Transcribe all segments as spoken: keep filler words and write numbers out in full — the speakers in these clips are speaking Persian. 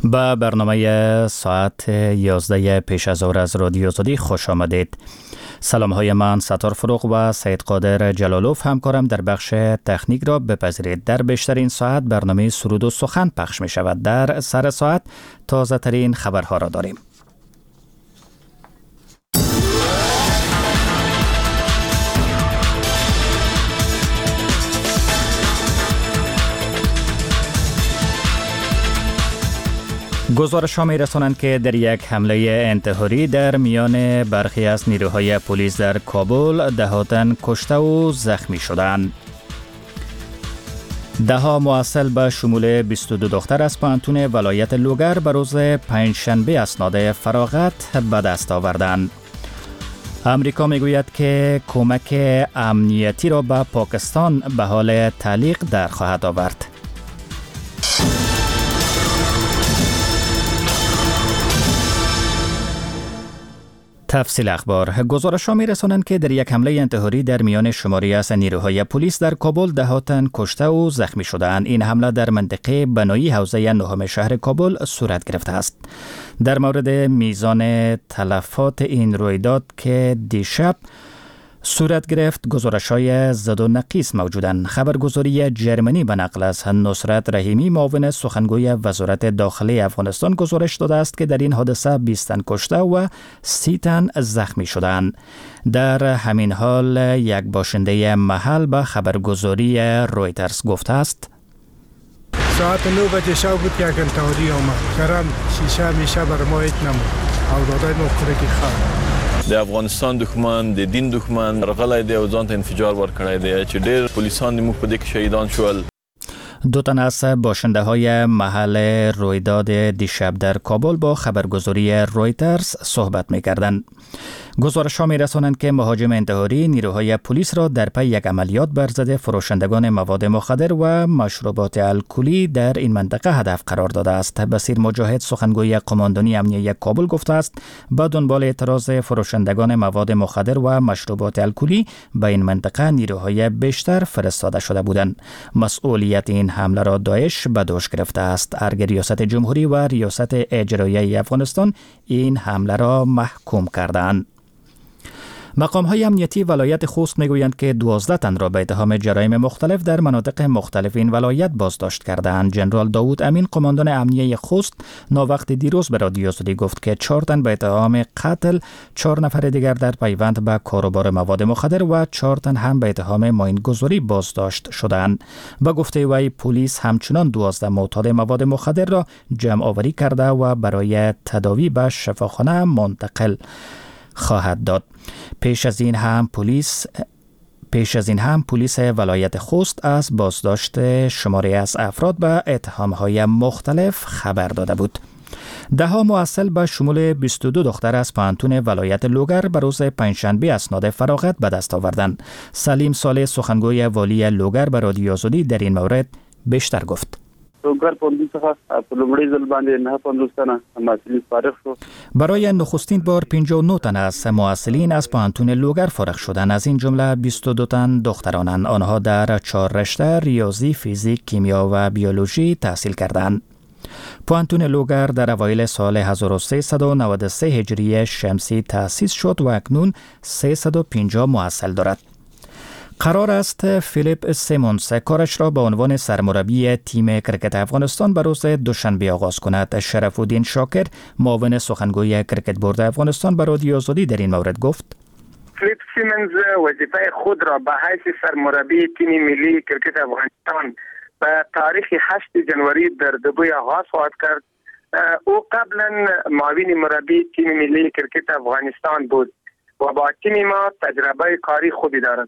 به برنامه ساعت یازده پیش از ظهر از رادیو آزادی خوش آمدید. سلام های من ستار فروغ و سید قادر جلالوف همکارم در بخش تکنیک را بپذیرید. در بیشترین ساعت برنامه سرود و سخن پخش می شود. در سر ساعت تازه ترین خبرها را داریم. گزارش ها می رسانند که در یک حمله انتحاری در میان برخی از نیروهای پلیس در کابل ده تن کشته و زخمی شدند. ده ها معسل به شمول بیست و دو دختر از پانتون ولایت لوگر به روز پنجشنبه اسناد فراغت به دست آوردند. امریکا می گوید که کمک امنیتی را به پاکستان به حال تعلیق در خواهد آورد. تفصیل اخبار. گزارش‌ها می‌رسانند که در یک حمله انتحاری در میان شماری از نیروهای پلیس در کابل ده تن کشته و زخمی شدند. این حمله در منطقه بنایی حوزه نهم شهر کابل صورت گرفته است. در مورد میزان تلفات این رویداد که دیشب صورت گرفت گزارش‌های زد و نقیص موجودند. خبرگزاری جرمنی به نقل از نصرت رحیمی معاون سخنگوی وزارت داخلی افغانستان گزارش داده است که در این حادثه بیست تن کشته و سی تن زخمی شدند. در همین حال یک باشنده محل به خبرگزاری رویترز گفته است ساعت نه بجه شب بود که انتحاری آمد. کرم شیشه میشه بر ما هیچ نمود. اولادای ما کرکی خواه. د افغانستان دښمن د دین دښمن رغلای دی او ځان ته انفجار ورکړی دی چې ډېر پولیسان د موږ په دې کې شهیدان شول. دو تن از باشنده های محل رویداد دیشب در کابل با خبرگزاری رویترز صحبت می کردند. گزارش ها می رسانند که مهاجم انتحاری نیروهای پلیس را در پی یک عملیات بر ضد فروشندگان مواد مخدر و مشروبات الکلی در این منطقه هدف قرار داده است. بصیر مجاهد سخنگوی قماندانی امنیتی کابل گفته است به دنبال اعتراض فروشندگان مواد مخدر و مشروبات الکلی به این منطقه نیروهای بیشتر فرستاده شده بودند. مسئولیت این حمله را داعش به دوش گرفته است. ارگ ریاست جمهوری و ریاست اجرایی افغانستان این حمله را محکوم کردند. مقام های امنیتی ولایت خوست میگویند که دوازده تن را به اتهام جرایم مختلف در مناطق مختلف این ولایت بازداشت کردند. جنرال داوود امین قماندان امنیتی خوست ناوقت دیروز به رادیو آزادی گفت که چهار تن به اتهام قتل، چهار نفر دیگر در پیوند به کاروبار مواد مخدر و چهار تن هم به اتهام ماینگذاری بازداشت شدند. به گفته وی پلیس همچنان دوازده معتاد مواد مخدر را جمع آوری کرده و برای تداوی به شفاخانه منتقل خواهد داد. پیش از این هم پلیس پیش از این هم پلیس ولایت خوست از بازداشت شماری از افراد به اتهام‌های مختلف خبر داده بود. ده ها معسل به شمول بیست و دو دختر از پانتون ولایت لوگر به روز پنجشنبه اسناد فراغت به دست آوردند. سلیم صالح سخنگوی والی لوگر به رادیو آزادی در این مورد بیشتر گفت. برای نخستین بار پنجاه و نه تن از معسلین از پانتون لوگر فارغ شدند. از این جمله بیست و دو تن دخترانند. آنها در چهار رشته ریاضی، فیزیک، کیمیا و بیولوژی تحصیل کردند. پانتون لوگر در اوایل سال هزار و سیصد و نود و سه هجری شمسی تأسیس شد و اکنون سیصد و پنجاه معسل دارد. قرار است فیلیپ سیمونز کارش را به عنوان سرمربی تیم کرکت افغانستان به روز دوشنبه آغاز کند. شرف‌الدین شاکر معاون سخنگوی کرکت بورد افغانستان به رادیو آزادی در این مورد گفت فیلیپ سیمونز وظیفه خود را به حیث سرمربی تیم ملی کرکت افغانستان به تاریخ هشت جنوری در دبی آغاز خواهد کرد. او قبلا معاون مربی تیم ملی کرکت افغانستان بود و با تیم ما تجربه کاری خوبی دارد.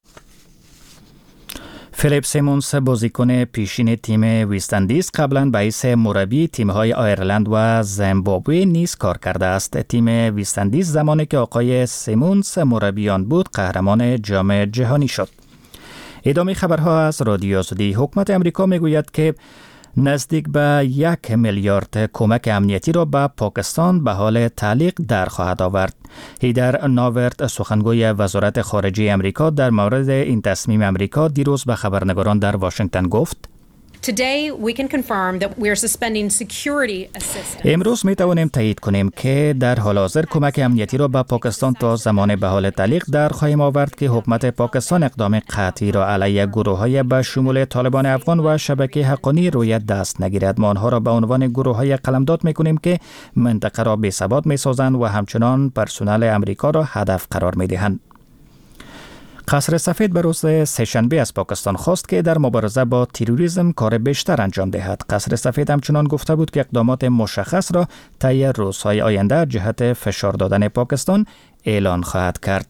فیلیپ سیمونز بازیکن پیشین تیم ویستندیز قبلا به حیث مربی تیم‌های آیرلند و زیمبابوه نیز کار کرده است. تیم ویستندیز زمانی که آقای سیمونز مربی آن بود قهرمان جام جهانی شد. ادامه خبرها از رادیو آزادی. حکومت امریکا میگوید که نزدیک به یک میلیارد کمک امنیتی را به پاکستان به حال تعلیق در خواهد آورد. هیدر ناورد سخنگوی وزارت خارجه امریکا در مورد این تصمیم امریکا دیروز به خبرنگاران در واشنگتن گفت Today we can confirm that we are suspending security assistance. امروز می توانیم تایید کنیم که در حال حاضر کمک امنیتی را به پاکستان تا زمان به حال تعلیق در خواهیم آورد که حکومت پاکستان اقدام قطعی را علیه گروه‌های به شمول طالبان افغان و شبکه حقانی روی دست نگیرد. ما آنها را به عنوان گروه‌های قلمداد می کنیم که منطقه را بی‌ثبات می سازند و همچنان پرسنل امریکا را هدف قرار می دهند. قصر سفید به روز سه‌شنبه از پاکستان خواست که در مبارزه با تروریسم کار بیشتر انجام دهد. قصر سفید همچنان گفته بود که اقدامات مشخص را طی روزهای آینده جهت فشار دادن پاکستان اعلان خواهد کرد.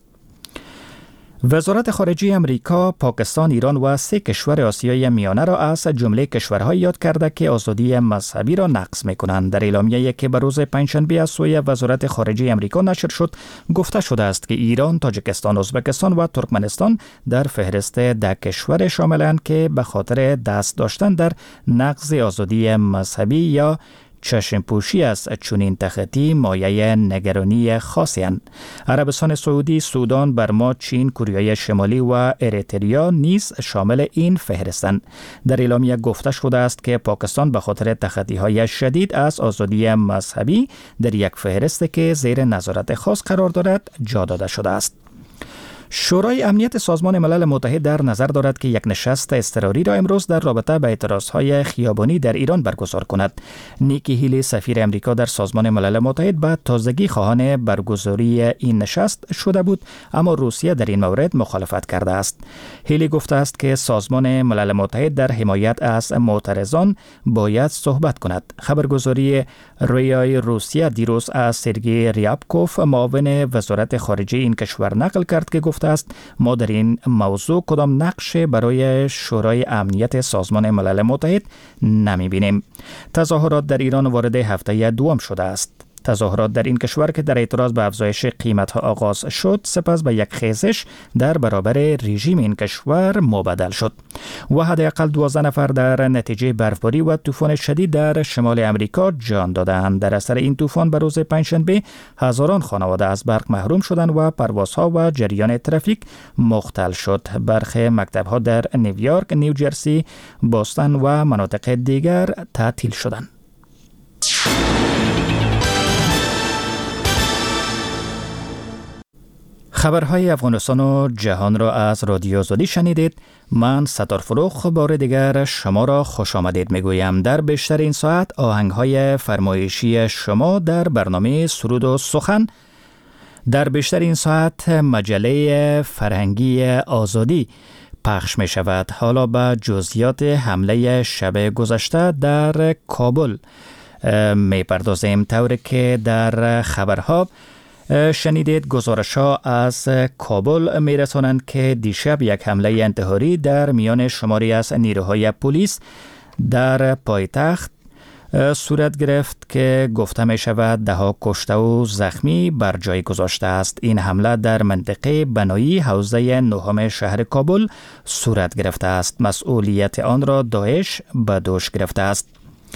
وزارت خارجه امریکا، پاکستان، ایران و سه کشور آسیای میانه را از جمله کشورهای یاد کرده که آزادی مذهبی را نقض می‌کنند. در اعلامیه‌ای که به روز پنجشنبه از سوی وزارت خارجه امریکا نشر شد، گفته شده است که ایران، تاجیکستان، ازبکستان و ترکمنستان در فهرست ده کشور شاملند که به خاطر دست داشتن در نقض آزادی مذهبی یا چشم پوشی از چنین تخطی مایه نگرانی خاصی اند. عربستان سعودی، سودان، برما، چین، کره شمالی و اریتریا نیز شامل این فهرستند. در اعلامیه گفته شده است که پاکستان به خاطر تخطی‌های شدید از آزادی مذهبی در یک فهرست که زیر نظارت خاص قرار دارد جا داده شده است. شورای امنیت سازمان ملل متحد در نظر دارد که یک نشست اضطراری را امروز در رابطه با اعتراضهای خیابانی در ایران برگزار کند. نیکی هیلی، سفیر امریکا در سازمان ملل متحد، به تازگی خواهان برگزاری این نشست شده بود، اما روسیه در این مورد مخالفت کرده است. هیلی گفته است که سازمان ملل متحد در حمایت از معترضان باید صحبت کند. خبرگزاری ریای روسیه دیروز از سرگئی ریابکوف، معاون وزارت خارجه این کشور، نقل کرد که گفته است ما در این موضوع کدام نقش برای شورای امنیت سازمان ملل متحد نمی بینیم. تظاهرات در ایران وارد هفته دوم شده است. تظاهرات در این کشور که در اعتراض به افزایش قیمت‌ها آغاز شد، سپس به یک خیزش در برابر رژیم این کشور مبدل شد و حداقل دوازده نفر در نتیجه برفباری و طوفان شدید در شمال امریکا جان دادند. در اثر این طوفان به روز پنجشنبه هزاران خانواده از برق محروم شدند و پروازها و جریان ترافیک مختل شد. برخی مکتب‌ها در نیویورک، نیوجرسی، بوستون و مناطق دیگر تعطیل شدند. خبرهای افغانستان و جهان را از رادیو آزادی شنیدید. من ستار فروخ بار دیگر شما را خوش آمدید میگویم. در بیشتر این ساعت آهنگهای فرمایشی شما در برنامه سرود و سخن، در بیشتر این ساعت مجله فرهنگی آزادی پخش می شود. حالا به جزئیات حمله شب گذشته در کابل می پردازیم. طوری که در خبرها شنیدید، گزارش‌ها از کابل می‌رسانند که دیشب یک حمله انتحاری در میان شماری از نیروهای پلیس در پایتخت صورت گرفت که گفته می شود ده ها کشته و زخمی بر جای گذاشته است. این حمله در منطقه بنایی حوزه نهم شهر کابل صورت گرفته است. مسئولیت آن را داعش به دوش گرفته است.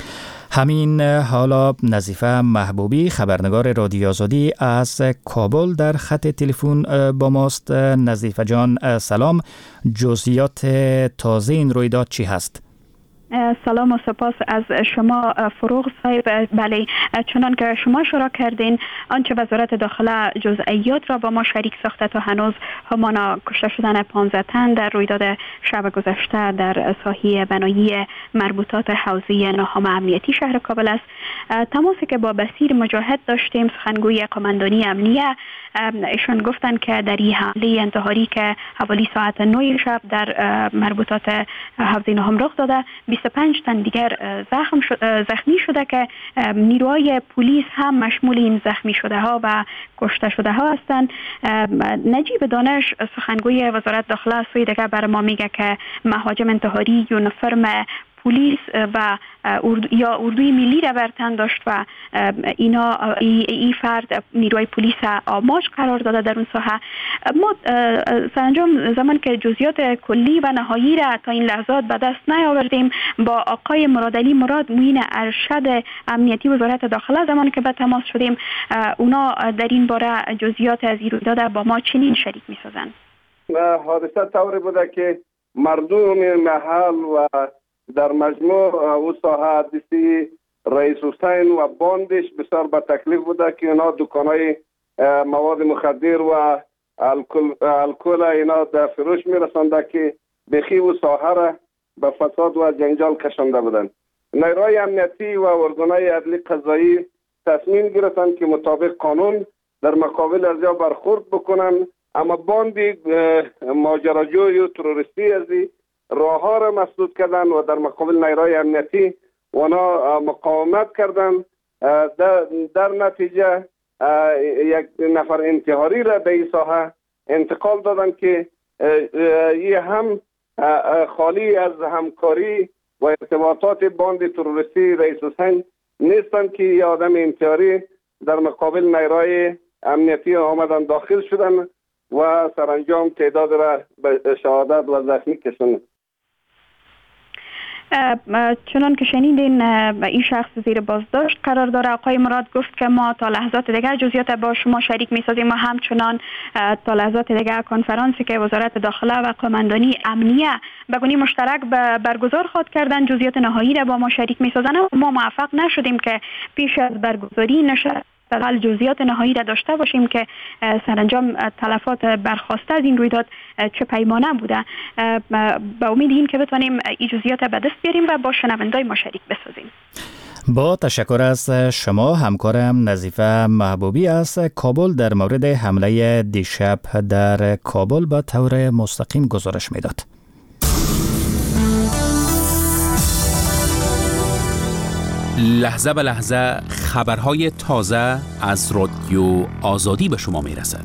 همین حالا نظیفه محبوبی، خبرنگار رادیو آزادی از کابل، در خط تلفن با ماست. نظیفه جان سلام، جزئیات تازه این رویداد چی هست؟ سلام و سپاس از شما فروغ صاحب. بله، چنان که شما اشاره کردین، آنچه وزارت داخله جزئیات را با ما شریک ساخته تا هنوز همان کشته شدن پانزده تن در رویداد شب گذشته در ساحه بنایی مربوطات حوزه نهم امنیتی شهر کابل است. تماسی که با بصیر مجاهد داشتیم، سخنگوی قماندانی امنیه، ایشان گفتن که در این حمله انتحاری که حوالی ساعت نه شب در مربوطات حوزه نهم رخ داده، بیست و پنج تن دیگر زخم شد، زخمی شده که نیروهای پلیس هم مشمول این زخمی شده ها و کشته شده ها هستند. نجیب دانش، سخنگوی وزارت داخله، سوی دیگر بر ما میگه که مهاجم انتحاری یونیفرم پلیس و اردو یا اردوی ملی را بر تن داشت و اینا ای, ای فرد نیروی پلیس آماج قرار داده در اون ساحه. ما سرانجام زمان که جزئیات کلی و نهایی را تا این لحظات به دست نیاوردیم، با آقای مرادعلی مراد، معین ارشد امنیتی وزارت داخله، زمان که به تماس شدیم، اونا در این باره جزئیات از این رویداد با ما چنین شریک می‌سازند. حادثه طوری بوده که مردم محل و در مجموع او ساحه دیسی رئیس حسین و باندش بسیار به تکلیف بوده که اینا دکانای مواد مخدر و الکل الکل اینا در فروش میرسنده که بخی و ساحه را به فساد و جنجال کشانده بودند. نیروهای امنیتی و ارگانهای عدلی قضایی تصمیم گرفتند که مطابق قانون در مقابل از یا برخورد بکنند، اما باندی ماجراجوی و تروریستی از راه ها را مسدود کردند و در مقابل نیروهای امنیتی اونا مقاومت کردند. در, در نتیجه یک نفر انتحاری را به این ساحه انتقال دادند که این هم خالی از همکاری و ارتباطات باند تروریستی رئیس حسین نیستند که یه آدم انتحاری در مقابل نیروهای امنیتی آمدن داخل شدن و سرانجام تعداد را به شهادت و زخمی کشاندند. چنان که شنیدین این شخص زیر بازداشت قرار داره. آقای مراد گفت که ما تا لحظات دیگر جزئیات با شما شریک می‌سازیم و همچنان تا لحظات دیگر کنفرانسی که وزارت داخله و قماندانی امنیه به گونه مشترک برگزار خواهد کردن جزئیات نهایی را با ما شریک می‌سازن. ما موفق نشدیم که پیش از برگزاری نشست حداقل جزئیات نهایی را داشته باشیم که سرانجام تلفات برخواسته از این رویداد چه پیمانه بوده. با امید این که بتونیم این جزئیات به دست بیاریم و با شنوندای ما شریک بسازیم. با تشکر از شما. همکارم نظیفه محبوبی از کابل در مورد حمله دیشب در کابل به طور مستقیم گزارش میداد. لحظه به لحظه خبرهای تازه از رادیو آزادی به شما میرسد.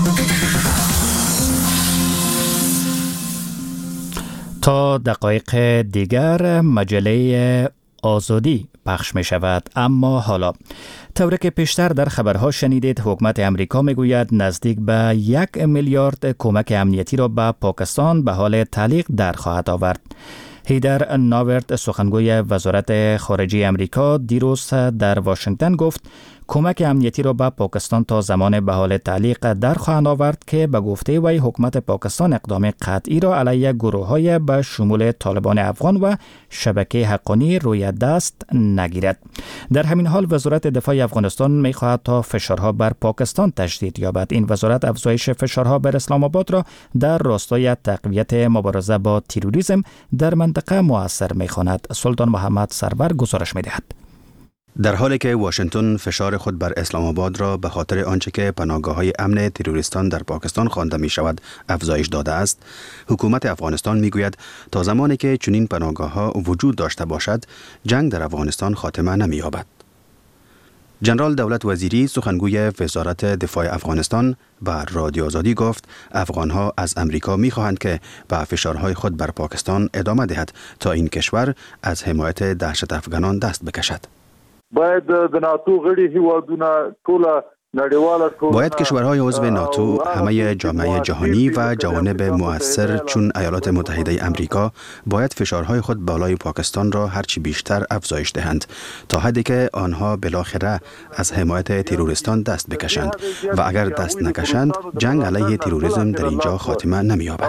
تا دقایق دیگر مجله آزادی پخش می شود. اما حالا طوری که پیشتر در خبرها شنیدید، حکومت امریکا می گوید نزدیک به یک میلیارد کمک امنیتی را به پاکستان به حال تعلیق در خواهد آورد. هیدر ناورت سخنگوی وزارت خارجه امریکا دیروز در واشنگتن گفت کمک امنیتی را به پاکستان تا زمان به حال تعلیق در خواهند آورد که به گفته وی حکومت پاکستان اقدام قطعی را علیه گروه‌های به شمول طالبان افغان و شبکه حقانی روی دست نگیرد. در همین حال وزارت دفاع افغانستان می‌خواهد تا فشارها بر پاکستان تشدید یابد. این وزارت افزایش فشارها بر اسلام آباد را در راستای تقویت مبارزه با تروریسم در منطقه مؤثر می‌خواند. سلطان محمد سرور گزارش می‌دهد. در حالی که واشنگتن فشار خود بر اسلام آباد را به خاطر آنچه که پناهگاه‌های امن تروریستان در پاکستان خوانده می شود افزایش داده است، حکومت افغانستان می گوید تا زمانی که چنین پناهگاه‌ها وجود داشته باشد، جنگ در افغانستان خاتمه نمی یابد. جنرال دولت وزیری سخنگوی وزارت دفاع افغانستان به رادیو آزادی گفت افغان‌ها از امریکا می‌خواهند که به فشارهای خود بر پاکستان ادامه دهد تا این کشور از حمایت دهشت افغانان دست بکشد. باید د ناتو غړي هیوادونه ټوله باید کشورهای عضو ناتو، همه جامعه جهانی و جوانب مؤثر چون ایالات متحده امریکا باید فشارهای خود بالای پاکستان را هرچی بیشتر افزایش دهند تا حدی که آنها بالاخره از حمایت تروریستان دست بکشند و اگر دست نکشند جنگ علیه تروریسم در اینجا خاتمه نمی‌یابد.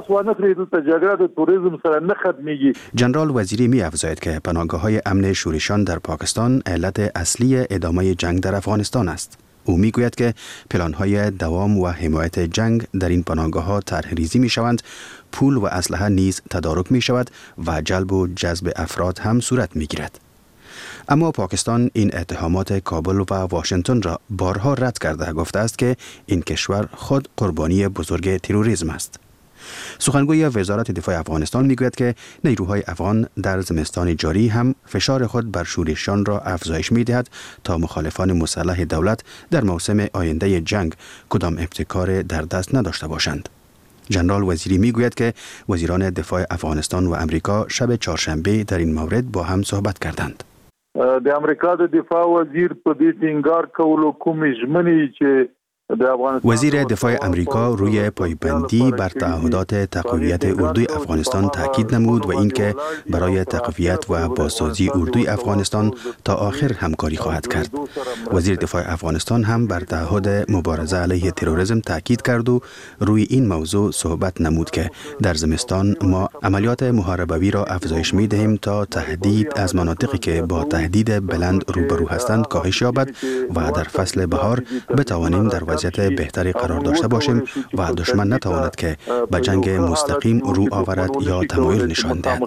جنرال وزیری می افزاید که پناهگاه‌های امن شورشیان در پاکستان علت اصلی ادامه جنگ در افغانستان است. او میگوید که پلان‌های دوام و حمایت جنگ در این پناهگاه‌ها طرح‌ریزی می‌شوند، پول و اسلحه نیز تدارک می‌شود و جلب و جذب افراد هم صورت می‌گیرد. اما پاکستان این اتهامات کابل و واشنگتن را بارها رد کرده گفته است که این کشور خود قربانی بزرگ تروریسم است. سخنگوی وزارت دفاع افغانستان میگوید که نیروهای افغان در زمستان جاری هم فشار خود بر شورشیان را افزایش میدهد تا مخالفان مسلح دولت در موسم آینده جنگ کدام ابتکار در دست نداشته باشند. جنرال وزیری میگوید که وزیران دفاع افغانستان و امریکا شب چهارشنبه در این مورد با هم صحبت کردند. د امریکا د دفاع وزیر په دې ټینګار کولو کوم ژمنې چې وزیر دفاع امریکا روی پایبندی بر تعهدات تقویت اردوی افغانستان تاکید نمود و اینکه برای تقویت و بازسازی اردوی افغانستان تا آخر همکاری خواهد کرد. وزیر دفاع افغانستان هم بر تعهد مبارزه علیه تروریسم تاکید کرد و روی این موضوع صحبت نمود که در زمستان ما عملیات محاربوی را افزایش می دهیم تا تهدید از مناطقی که با تهدید بلند روبرو هستند کاهش یابد و در فصل بهار بتوانیم در وضعیت بهتری قرار داشته باشیم و دشمن نتواند که به جنگ مستقیم رو آورد یا تمایل نشان دهد.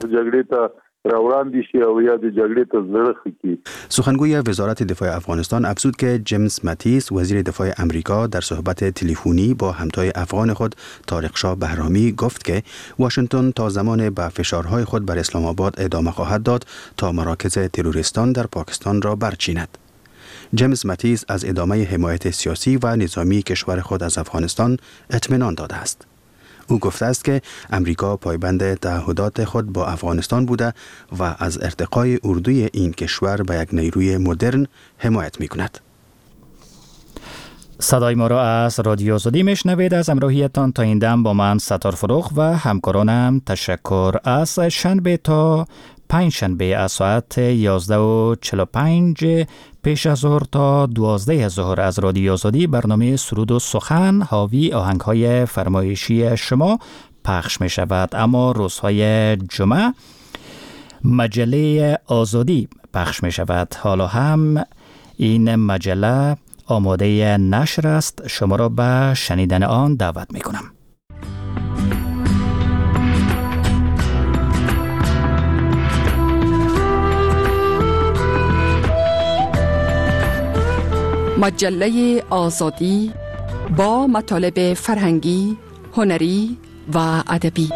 سخنگوی وزارت دفاع افغانستان افزود که جیمز ماتیس وزیر دفاع امریکا در صحبت تلفنی با همتای افغان خود طارق شاه بهرامی گفت که واشنگتن تا زمان به فشارهای خود بر اسلام آباد ادامه خواهد داد تا مراکز تروریستان در پاکستان را برچیند. جیمز ماتیس از ادامه حمایت سیاسی و نظامی کشور خود از افغانستان اطمینان داده است. او گفته است که امریکا پایبند تعهدات خود با افغانستان بوده و از ارتقای اردوی این کشور به یک نیروی مدرن حمایت می کند. صدای ما را از رادیو آزادی میشنوید. از همراهیتان تا این دم با من ستار فروغ و همکارانم تشکر. از شنبه تا پنج شنبه از ساعت یازده و چهل و پنج پیش از ظهر تا دوازده ظهر از رادیو آزادی برنامه سرود و سخن حاوی آهنگ‌های فرمایشی شما پخش می شود. اما روزهای جمعه مجله آزادی پخش می شود. حالا هم این مجله آماده نشر است. شما را به شنیدن آن دعوت می کنم. مجله آزادی با مطالب فرهنگی، هنری و ادبی.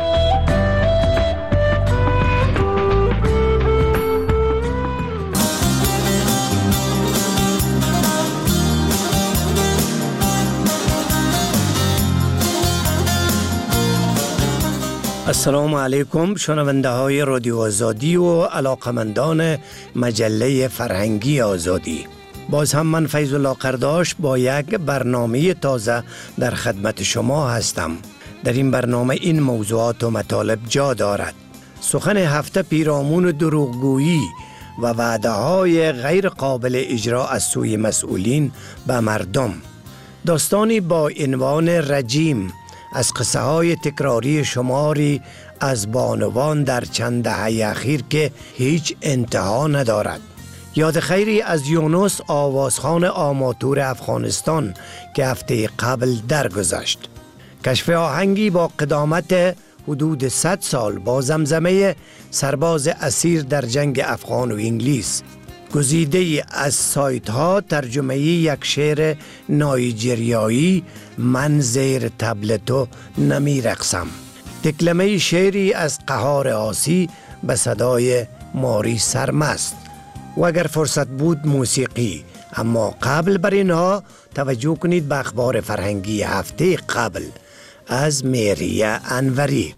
السلام علیکم شنونده های رادیو آزادی و علاقمندان مجله فرهنگی آزادی. باز هم من فیض الله قرداش با یک برنامه تازه در خدمت شما هستم. در این برنامه این موضوعات و مطالب جا دارد: سخن هفته پیرامون دروغگویی و وعده های غیر قابل اجرا از سوی مسئولین به مردم، داستانی با عنوان رجیم از قصه های تکراری شماری از بانوان در چند دهه اخیر که هیچ انتها ندارد. یاد خیری از یونس آوازخوان آماتور افغانستان که هفته قبل درگذشت. کشف آهنگی با قدامت حدود صد سال با زمزمه سرباز اسیر در جنگ افغان و انگلیس. گزیده از سایت ها ترجمه یک شعر نایجریایی، من زیر تبلتو نمی رقصم. تکلمه شعری از قهار آسی به صدای ماری سرمست. و اگر فرصت بود موسیقی. اما قبل بر اینها توجه کنید به اخبار فرهنگی هفته قبل از میریه انوری.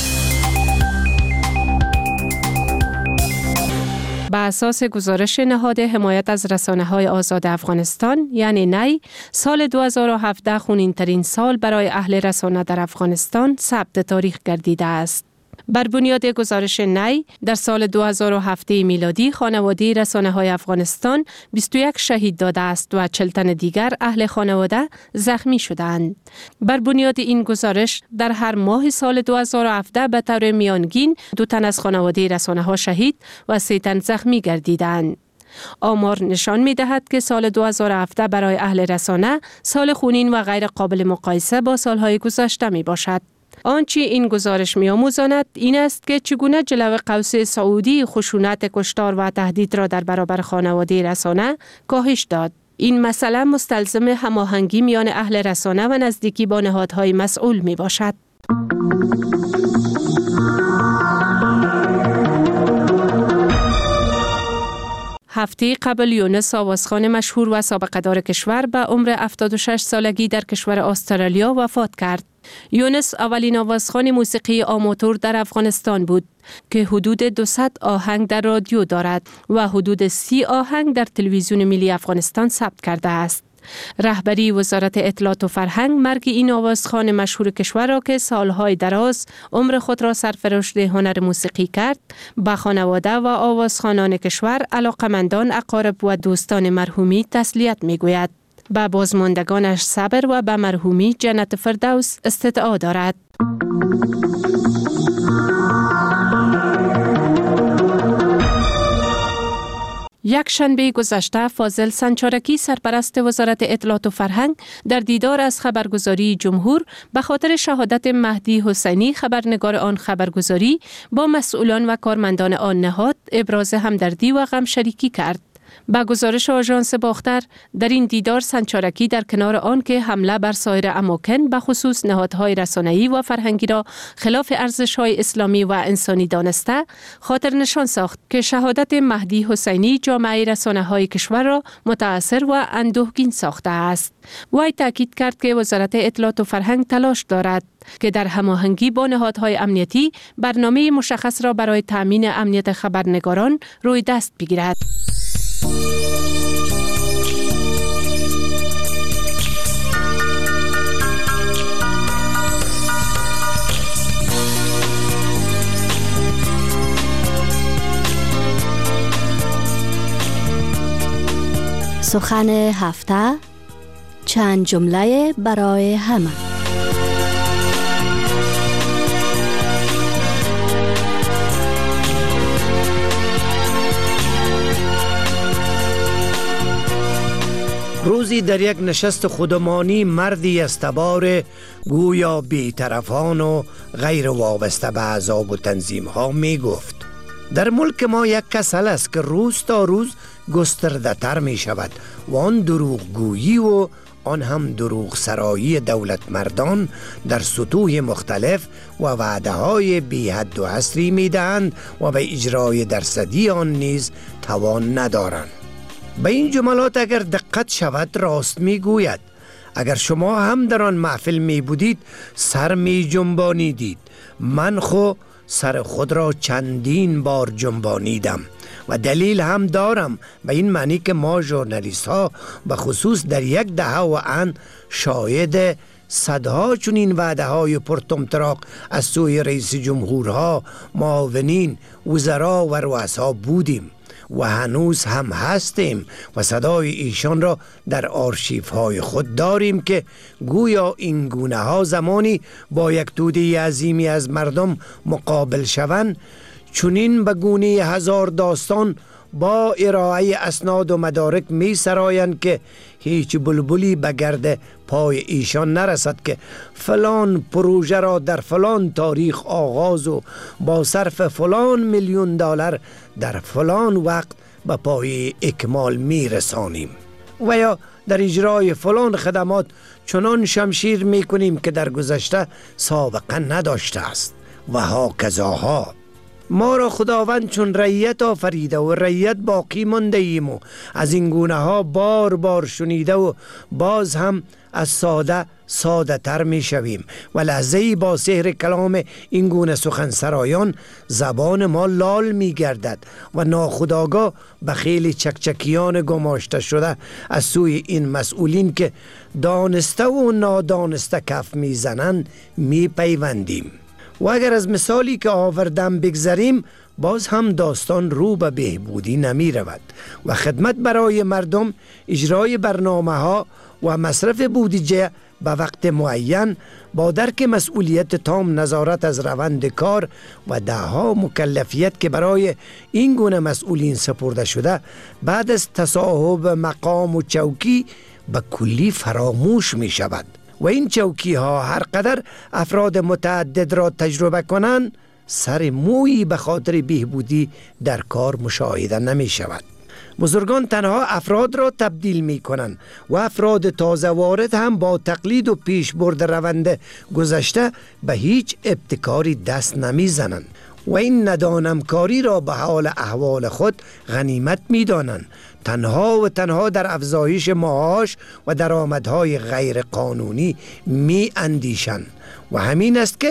بر اساس گزارش نهاد حمایت از رسانه‌های آزاد افغانستان یعنی نی، سال دو هزار و هفده خونین‌ترین سال برای اهل رسانه در افغانستان ثبت تاریخ گردیده است. بر بنیاد گزارش نی، در سال دو هزار و هفت میلادی خانواده رسانه‌های افغانستان بیست و یک شهید داده است و چهل تن دیگر اهل خانواده زخمی شدند. بر بنیاد این گزارش در هر ماه سال دو هزار و هفده به طور میانگین دو تن از خانواده رسانه‌ها شهید و سه تن زخمی گردیدند. آمار نشان می دهد که سال دو هزار و هفده برای اهل رسانه سال خونین و غیر قابل مقایسه با سالهای گذشته می باشد. آنچه این گزارش می‌آموزاند این است که چگونه جلوه قوس سعودی خشونت کشتار و تهدید را در برابر خانواده رسانه کاهش داد. این مسئله مستلزم هماهنگی میان اهل رسانه و نزدیکی با نهادهای مسئول می باشد. هفته قبل یونس آوازخوان مشهور و سابقه‌دار کشور به عمر هفتاد و شش سالگی در کشور استرالیا وفات کرد. یونس اولین آوازخوان موسیقی آماتور در افغانستان بود که حدود دویست آهنگ در رادیو دارد و حدود سی آهنگ در تلویزیون ملی افغانستان ثبت کرده است. رهبری وزارت اطلاعات و فرهنگ مرگ این آوازخوان مشهور کشور را که سالهای دراز عمر خود را سرفرشت هنر موسیقی کرد، به خانواده و آوازخوانان کشور، علاقمندان، اقارب و دوستان مرحومی تسلیت می‌گوید. به بازماندگانش صبر و به مرحومی جنت فردوس استدعا دارد. یک شنبه گذشته فاضل سنچارکی سرپرست وزارت اطلاعات و فرهنگ در دیدار از خبرگزاری جمهور به خاطر شهادت مهدی حسینی خبرنگار آن خبرگزاری با مسئولان و کارمندان آن نهاد ابراز همدردی و غم شریکی کرد. با گزارش آژانس باختر در این دیدار سنچارکی در کنار آن که حمله بر سایر اماکن به خصوص نهادهای رسانه‌ای و فرهنگی را خلاف ارزش‌های اسلامی و انسانی دانسته، خاطر نشان ساخت که شهادت مهدی حسینی جامعه رسانه‌های کشور را متأثر و اندوهگین ساخته است. وی تاکید کرد که وزارت اطلاعات و فرهنگ تلاش دارد که در هماهنگی با نهادهای امنیتی برنامه مشخص را برای تأمین امنیت خبرنگاران روی دست بگیرد. سخن هفته، چند جمله برای همه. روزی در یک نشست خودمانی مردی استبار گویا بی‌طرفان و غیر وابسته به احزاب و تنظیم ها می گفت: در ملک ما یک کسل است که روز تا روز گسترده تر می شود و آن دروغ گویی و آن هم دروغ سرایی دولت مردان در سطوح مختلف و وعده های بی حد و حصری می دهند و به اجرای درصدی آن نیز توان ندارند. به این جملات اگر دقت شود راست می گوید. اگر شما هم در آن محفل می بودید سر می جنبانیدید. من خو سر خود را چندین بار جنبانیدم و دلیل هم دارم، به این معنی که ما ژورنالیست ها به خصوص در یک دهه و ان شاهد صدها چنین وعده های پرطمطراق از سوی رئیس جمهورها، معاونین، وزرا و رؤسا بودیم و هنوز هم هستیم و صدای ایشان را در آرشیف های خود داریم که گویا این گونه ها زمانی با یک توده عظیمی از مردم مقابل شوند، چنین به گونه هزار داستان با ارائه اسناد و مدارک می سرایند که هیچ بلبلی به گرد پای ایشان نرسد که فلان پروژه را در فلان تاریخ آغاز و با صرف فلان میلیون دلار در فلان وقت به پای اکمال می رسانیم و یا در اجرای فلان خدمات چنان شمشیر می کنیم که در گذشته سابقه نداشته است و ها کذاها. ما را خداوند چون رعیت آفریده و رعیت باقی مانده ایم و از این گونه ها بار بار شنیده و باز هم از ساده ساده تر می شویم و لحظه‌ای با سحر کلام این گونه سخنسرایان زبان ما لال می گردد و ناخودآگاه به خیلی چکچکیان گماشته شده از سوی این مسئولین که دانسته و نادانسته کف می زنند می پیوندیم. و اگر از مثالی که آوردم بگذریم باز هم داستان رو به بهبودی نمی رود و خدمت برای مردم، اجرای برنامه ها و مصرف بودجه به وقت معین با درک مسئولیت تام نظارت از روند کار و دهها مکلفیت که برای این گونه مسئولین سپرده شده بعد از تصاحب مقام و چوکی به کلی فراموش می شود و این چوکی ها هر قدر افراد متعدد را تجربه کنند سر مویی به خاطر بهبودی در کار مشاهده نمی شود. بزرگان تنها افراد را تبدیل می کنند و افراد تازه وارد هم با تقلید و پیش برد روند گذشته به هیچ ابتکاری دست نمی زنند و این ندانمکاری را به حال احوال خود غنیمت می دانند. تنها و تنها در افزایش معاش و درآمدهای غیر قانونی می اندیشند و همین است که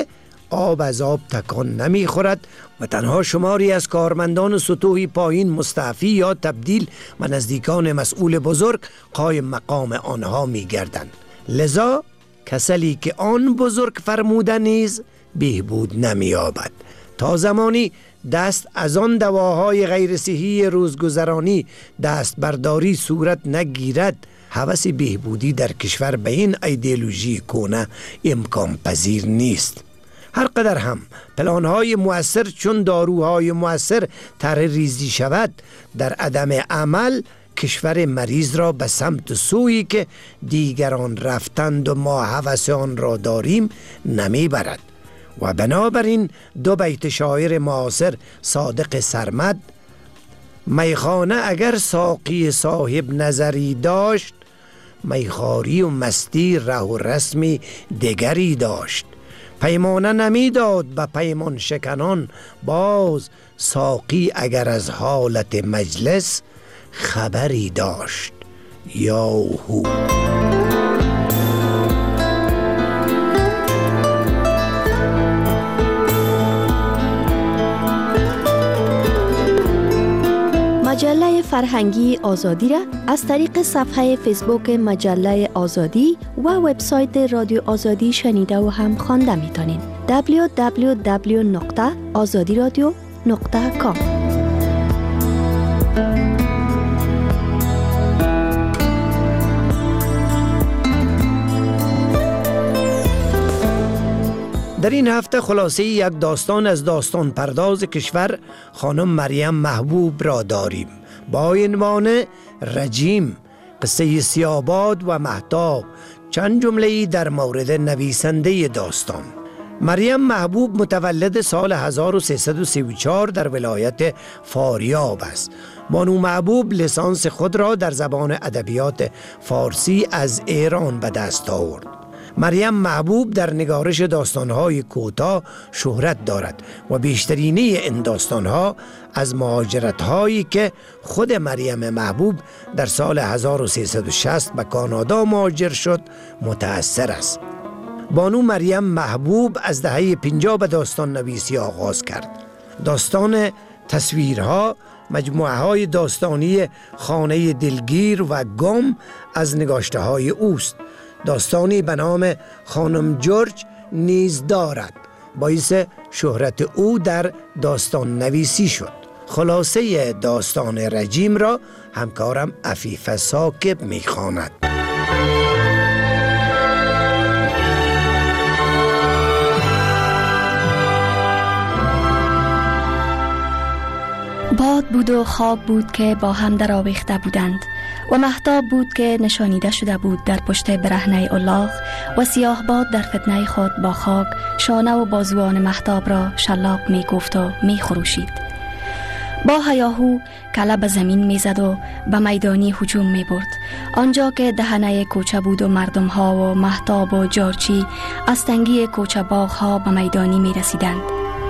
آب از آب تکان نمی خورد و تنها شماری از کارمندان سطوح پایین مستعفی یا تبدیل و نزدیکان مسئول بزرگ قایم مقام آنها می گردند. لذا کسلی که آن بزرگ فرموده نیز بهبود نمی یابد. تا زمانی دست از آن دواهای غیر صحی روزگذرانی دست برداری صورت نگیرد، هوس بهبودی در کشور به این ایدئولوژی کهنه امکان پذیر نیست. هر قدر هم پلانهای مؤثر چون داروهای مؤثر طرح ریزی شود، در عدم عمل کشور مریض را به سمت سویی که دیگران رفتند و ما هوس آن را داریم نمی برد. و بنابراین دو بیت شاعر معاصر صادق سرمد: میخانه اگر ساقی صاحب نظری داشت، میخاری و مستی ره و رسمی دگری داشت. پیمانه نمیداد به پیمان شکنان باز، ساقی اگر از حالت مجلس خبری داشت. یا هو. مجله فرهنگی آزادی را از طریق صفحه فیسبوک مجله آزادی و وبسایت رادیو آزادی شنیده و هم خوانده میتونین. دبلیو دبلیو دبلیو نقطه آزادی رادیو نقطه کام. در این هفته خلاصه یک داستان از داستان پرداز کشور خانم مریم محبوب را داریم با عنوان رجیم. قصه سیاهباد و مهتاب، چند جمله‌ای در مورد نویسنده داستان. مریم محبوب متولد سال هزار و سیصد و سی و چهار در ولایت فاریاب است. بانو محبوب لیسانس خود را در زبان ادبیات فارسی از ایران به دست آورد. مریم محبوب در نگارش داستان‌های کوتاه شهرت دارد و بیشترینه این داستان‌ها از مهاجرت‌هایی که خود مریم محبوب در سال هزار و سیصد و شصت به کانادا مهاجر شد متأثر است. بانو مریم محبوب از دهه پنجاه به داستان نویسی آغاز کرد. داستان تصویرها، مجموعه‌های داستانی خانه دلگیر و گم از نگاشته‌های اوست. داستانی به نام خانم جورج نیز دارد. باعث شهرت او در داستان نویسی شد. خلاصه داستان رجیم را همکارم عفیف ثاقب می‌خواند. باد بود و خواب بود که با هم در آویخته بودند و مهتاب بود که نشانیده شده بود در پشت برهنه الاغ و سیاه باد در فتنه خود با خاک شانه و بازوان مهتاب را شلاق می گفت و می خروشید. با هیاهو کله به زمین می زد و به میدانی هجوم می برد. آنجا که دهنه کوچه بود و مردم ها و مهتاب و جارچی از تنگی کوچه باغ ها به میدانی می رسیدند.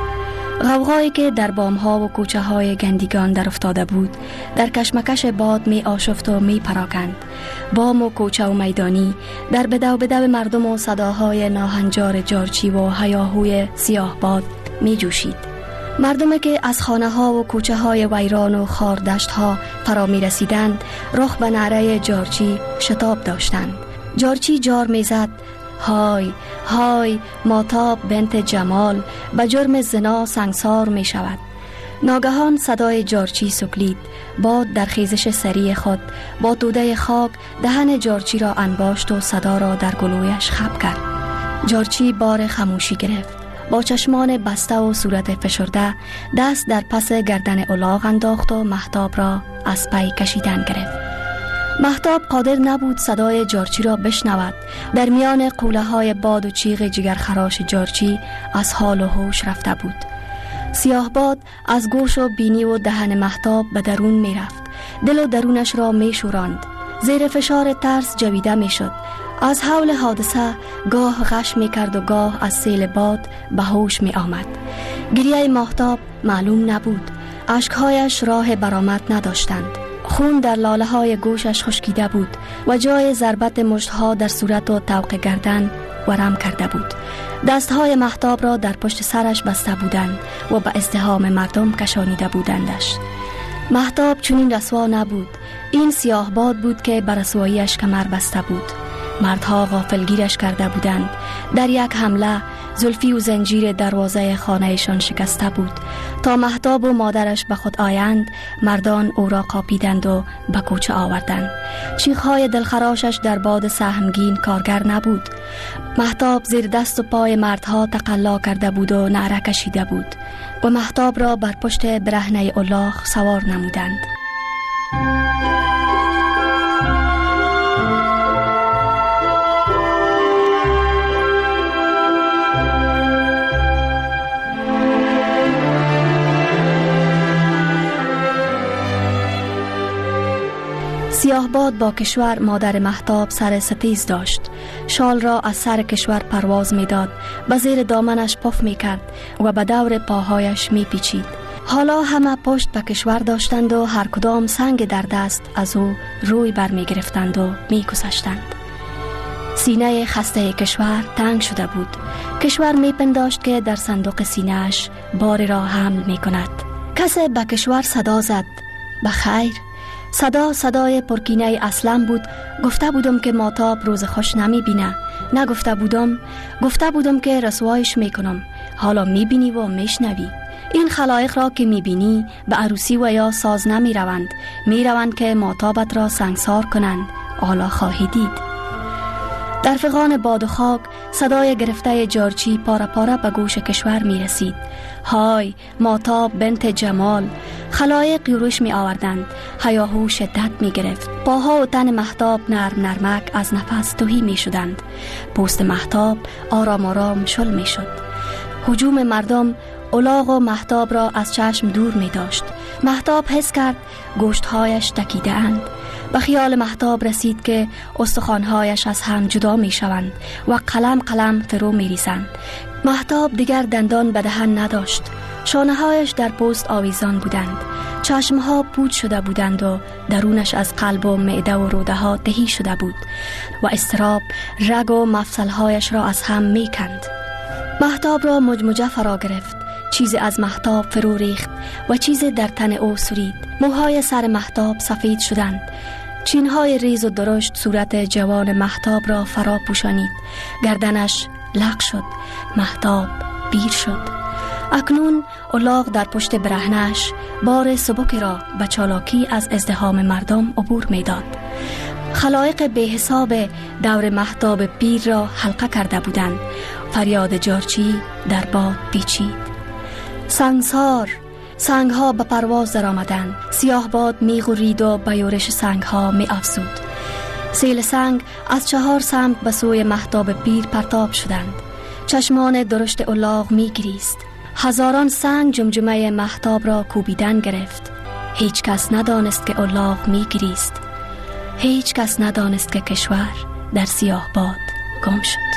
غوغایی که در بام‌ها و کوچه‌های گندگان در افتاده بود در کشمکش باد می آشفت و می پراکند. بام و کوچه و میدانی در بدو بدو مردم و صداهای ناهنجار جارچی و هیاهوی سیاه باد می جوشید. مردمی که از خانه ها و کوچه های ویران و خاردشت ها فرا می رسیدند رخ به نعره جارچی شتاب داشتند. جارچی جار می زد: های های ماتاب بنت جمال به جرم زنا سنگسار می شود. ناگهان صدای جارچی سکلید. باد در خیزش سریع خود با توده خاک دهن جارچی را انباشت و صدا را در گلویش خب کرد. جارچی بار خاموشی گرفت. با چشمان بسته و صورت فشرده دست در پس گردن الاغ انداخت و مهتاب را از پی کشیدن گرفت. مهتاب قادر نبود صدای جارچی را بشنود. در میان قوله های باد و چیغ جگرخراش جارچی از حال و هوش رفته بود. سیاه باد از گوش و بینی و دهن مهتاب به درون می رفت. دل و درونش را می شوراند. زیر فشار ترس جویده می شد. از حول حادثه گاه غش می کرد و گاه از سیل باد به هوش می آمد. گریه مهتاب معلوم نبود. اشکهایش راه برآمد نداشتند. خون در لاله های گوشش خشکیده بود و جای ضربت مشتها در صورت و طوق گردن ورم کرده بود. دستهای مهتاب را در پشت سرش بسته بودند و به ازدحام مردم کشانیده بودندش. مهتاب چنین رسوا نبود. این سیاه باد بود که بر رسواییش کمر بسته بود. مردها غافلگیرش کرده بودند. در یک حمله زلفی و زنجیر دروازه خانهشان شکسته بود. تا مهتاب و مادرش به خود آیند، مردان او را قاپیدند و به کوچه آوردند. چیخهای دلخراشش در باد سهمگین کارگر نبود. مهتاب زیر دست و پای مردها تقلا کرده بود و نعره کشیده بود و مهتاب را بر پشت برهنه الاغ سوار نمودند. سیاه باد با کشور مادر مهتاب سر ستیز داشت. شال را از سر کشور پرواز می داد، به زیر دامنش پف می کرد و به دور پاهایش می پیچید. حالا همه پشت به کشور داشتند و هر کدام سنگ در دست از او روی بر می گرفتند و می کشتند. سینه خسته کشور تنگ شده بود. کشور می پنداشت که در صندوق سینه‌اش باری را حمل می کند. کسی به کشور صدا زد: بخیر. صدا صدای پرکینه اصلا بود. گفته بودم که مهتاب روز خوش نمی بینه. نه گفته بودم گفته بودم که رسوایش می کنم. حالا می بینی و می شنوی. این خلایق را که می بینی به عروسی و یا ساز نمی روند. می روند که مهتابت را سنگسار کنند. حالا خواهی دید. در فغان باد و خاک صدای گرفته جارچی پاره پاره به گوش کشور می رسید. های مهتاب بنت جمال. خلایق یورش می آوردند. هیاهو شدت می گرفت. پاها و تن مهتاب نرم نرمک از نفس تهی می شدند. پوست مهتاب آرام آرام شل می شد. هجوم مردم الاغ و مهتاب را از چشم دور می داشت. مهتاب حس کرد گوشتهایش تکیده اند. به خیال مهتاب رسید که استخوانهایش از هم جدا می شوند و قلم قلم فرو می ریزند. مهتاب دیگر دندان به دهن نداشت. شانه‌هایش در پوست آویزان بودند. چشمها پود شده بودند و درونش از قلب و معده و روده ها تهی شده بود و اضطراب رگ و مفصلهایش را از هم می کند. مهتاب را مجموجه فرا گرفت. چیزی از مهتاب فرو ریخت و چیزی در تن او سرید. موهای سر مهتاب سفید شدند. چینهای ریز و درشت صورت جوان مهتاب را فرا پوشانید. گردنش لق شد. مهتاب پیر شد. اکنون الاغ در پشت برهنش بار سبکی را به چالاکی از ازدحام مردم عبور می داد. خلایق به حساب دور مهتاب پیر را حلقه کرده بودند. فریاد جارچی در باد پیچید. سنگسار. سنگ ها به پرواز در آمدند. سیاه باد می غرید و به یورش سنگ ها می افزود. سیل سنگ از چهار سمت به سوی مهتاب پیر پرتاب شدند. چشمان درشت الاغ می گریست. هزاران سنگ جمجمه مهتاب را کوبیدن گرفت. هیچ کس ندانست که الاغ می گریست. هیچ کس ندانست که کشور در سیاه باد گم شد.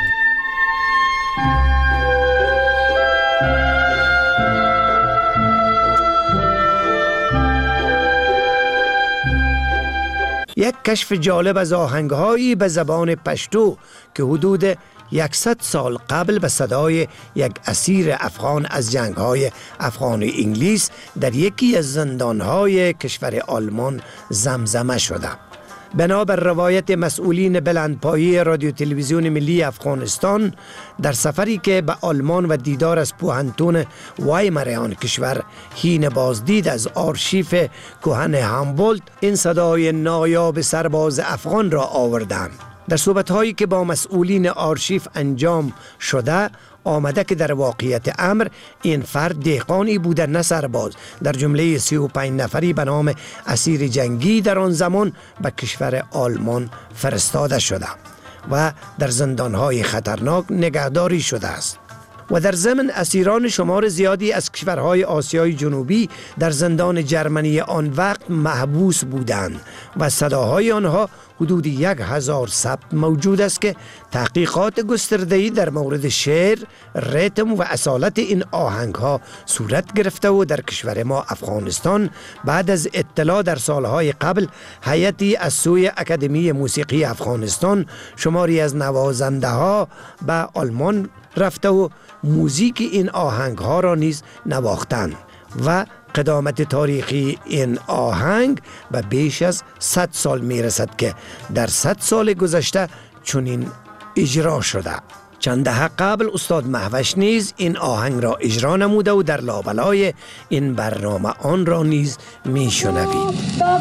یک کشف جالب از آهنگهایی به زبان پشتو که حدود یکصد سال قبل به صدای یک اسیر افغان از جنگ‌های افغان و انگلیس در یکی از زندان‌های کشور آلمان زمزمه شده. بنابر روایت مسئولین بلندپایه رادیو تلویزیون ملی افغانستان، در سفری که به آلمان و دیدار از پوهنتون وایمر آن کشور حین بازدید از آرشیف کهن هامبولت، این صدای نایاب سرباز افغان را آوردند. در صحبت‌هایی که با مسئولین آرشیف انجام شده آمده که در واقعیت امر این فرد دهقانی بوده نه سرباز. در جمله سی و پنج نفری به نام اسیر جنگی در آن زمان به کشور آلمان فرستاده شده و در زندان‌های خطرناک نگهداری شده است. و در ضمن اسیران شمار زیادی از کشورهای آسیای جنوبی در زندان جرمنی آن وقت محبوس بودند و صداهای آنها حدود یک هزار ثبت موجود است که تحقیقات گسترده‌ای در مورد شعر، ریتم و اصالت این آهنگ‌ها صورت گرفته و در کشور ما افغانستان بعد از اطلاع در سالهای قبل هیئتی از سوی اکادمی موسیقی افغانستان شماری از نوازنده‌ها به آلمان رفته و موزیک این آهنگ‌ها را نیز نواختند و قدامت تاریخی این آهنگ به بیش از صد سال می رسد که در صد سال گذشته چنین اجرا شده. چند دهه قبل استاد مهوش نیز این آهنگ را اجرا نموده و در لابلای این برنامه آن را نیز می شنوید.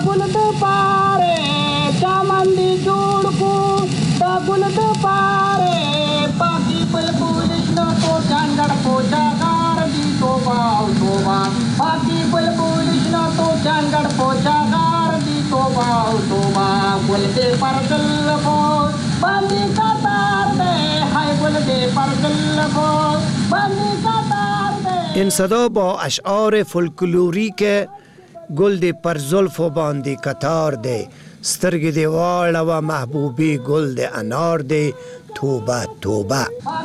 این صدا با اشعار فولکلوریک گل پر زلف و باندی کتار ده، سترگ دیوال و محبوبی گل ده انار ده، توبه توبه.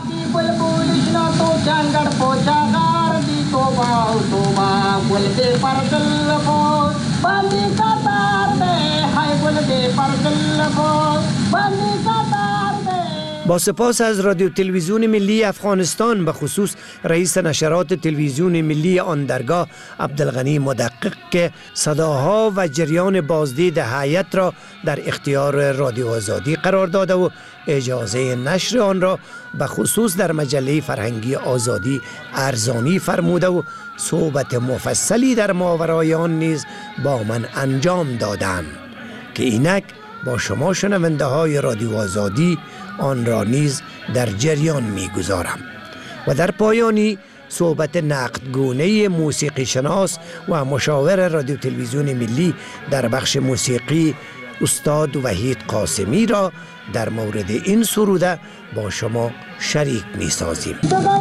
با سپاس از رادیو تلویزیون ملی افغانستان، به خصوص رئیس نشرات تلویزیون ملی آن درگاه عبدالغنی مدقق که صداها و جریان بازدید هیئت را در اختیار رادیو آزادی قرار داده و اجازه نشر آن را به خصوص در مجله فرهنگی آزادی ارزانی فرموده و صحبت مفصلی در ماورای آن نیز با من انجام دادند که اینک با شما شنونده های رادیو آزادی آن را نیز در جریان می گذارم. و در پایانی صحبت نقدگونه موسیقی شناس و مشاور رادیو تلویزیون ملی در بخش موسیقی استاد وحید قاسمی را در مورد این سروده با شما شریک می سازیم.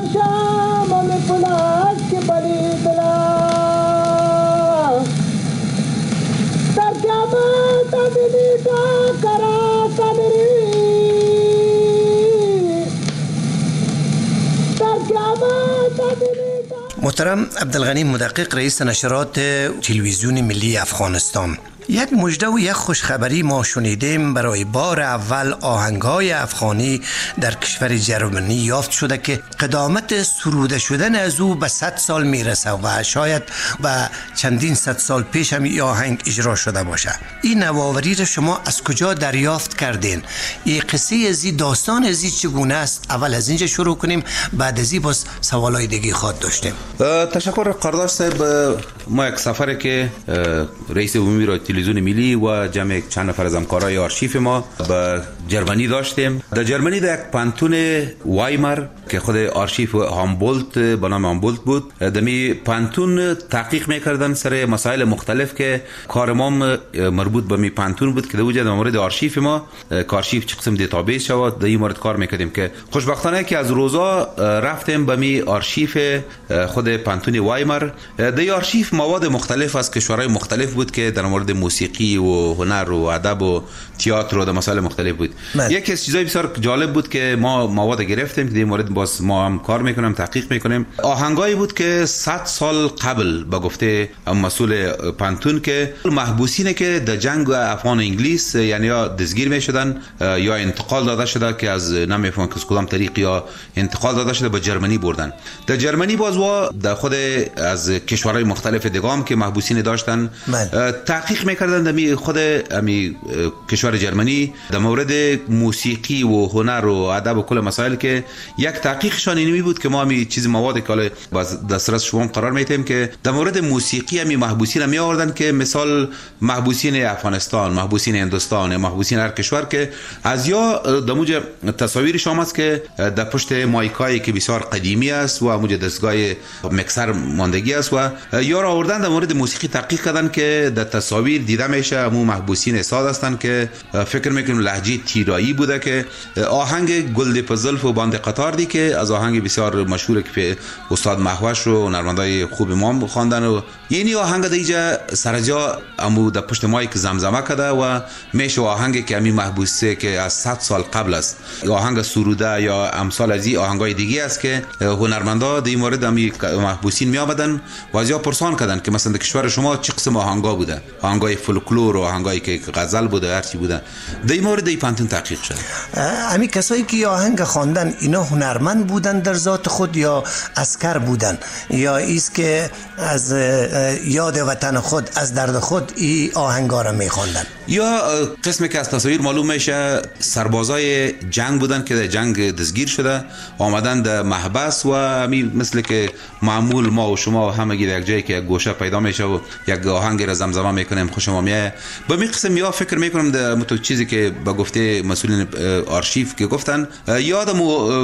محترم عبدالغنی مدقق رئیس نشرات تلویزیون ملی افغانستان، یک مژده و یک خوشخبری ما شنیدیم. برای بار اول آهنگ‌های افغانی در کشور جرمنی یافت شده که قدامت سروده شدن از او به صد سال میرسه و شاید و چندین صد سال پیش هم این آهنگ اجرا شده باشه. این نوآوری را شما از کجا دریافت کردین؟ این قصه ازی داستان ازی چگونه است؟ اول از اینجا شروع کنیم، بعد ازی باز سوالای دیگه خواهد داشتیم. تشکر قرداش صاحب. ما یک سفر که رئیس عمومی را تلویزیون ملی و جمع چند نفر از همکارای آرشیف ما به جرمنی داشتیم. در جرمنی در یک پانتون وایمار که خود آرشیف هامبولت به نام هامبولت بود، دمی پانتون تحقیق میکردن سر مسائل مختلف که کار ما مربوط به می پانتون بود که در وجود مورد آرشیف ما که آرشیف چه قسم دیتابیس شود در این مورد کار میکردیم که خوشبختانه که از روزا رفتیم به می آرشیف خود پانتون وایمار. در آرشیف مواد مختلف از کشورهای مختلف بود که در مورد موسیقی و هنر و ادب و تئاتر و مسائل مختلف بود. یکی از چیزای بسیار جالب بود که ما مواد گرفتیم که در مورد باز ما هم کار میکنیم، تحقیق میکنیم. آهنگایی بود که صد سال قبل به گفته مسئول پانتون که محبوسینه که در جنگ افغان و انگلیس یعنی یا دستگیر میشدن یا انتقال داده شده که از نمیفهمم که کدام طریق یا انتقال داده شده به جرمنی بردن. در جرمنی باز وا در خود از کشورهای مختلف دیگه که محبوسین داشتن تحقیق میکردن در خود امی کشور جرمنی در مورد موسیقی و هنر و ادب و کل مسائل که یک تحقیقشان اینمی بود که ما امی چیز مواد که باز دسترس شما قرار میتیم که در مورد موسیقی امی محبوسین می آوردن که مثال محبوسین افغانستان، محبوسین هندوستان، محبوسین هر کشور که از یا در موج تصاویر شما است که در پشت مایکایی که بسیار قدیمی است و موج دستگاه میکسر ماندگی است و یا را آوردن در مورد موسیقی تحقیق کردن که در تصاویر تصاویر دیده میشه مو محبوسین ساد هستند که فکر میکنم لهجه تیرایی بوده که آهنگ گل په زلف و باند قطار دی که از آهنگ بسیار مشهور که استاد محوش و هنرمندای خوب ما خواندن و یعنی آهنگ دیجا سرجا امو د پشت مایک زمزمه کده و میشه آهنگ که امی محبوسه که از صد سال قبل است آهنگ سروده یا امثال از این آهنگای دیگه است که هنرمندا در این مورد امی محبوسین می آمدن و از یا پرسان کردن که مثلا در کشور شما چه قسم آهنگا بوده آهنگای فولکلور و آهنگایی که غزل بوده هر چی بوده در این مورد این پانتون تحقیق شد. امی کسایی که آهنگ خواندن اینا هنرمند بودن در ذات خود یا عسکر بودن یا ایست که از یاد وطن خود از درد خود این آهنگا را میخواندن یا قسمی که از تصاویر معلوم میشه سربازای جنگ بودن که در جنگ دستگیر شده آمدن در محبس و می مثل که معمول ما و شما همگی در یک جایی که یک گوشه پیدا میشه و یک آهنگ را زمزمه میکنیم خوش ما میاد به می قسم یا فکر میکنم در متو چیزی که به گفته مسئولین آرشیو که گفتن یادم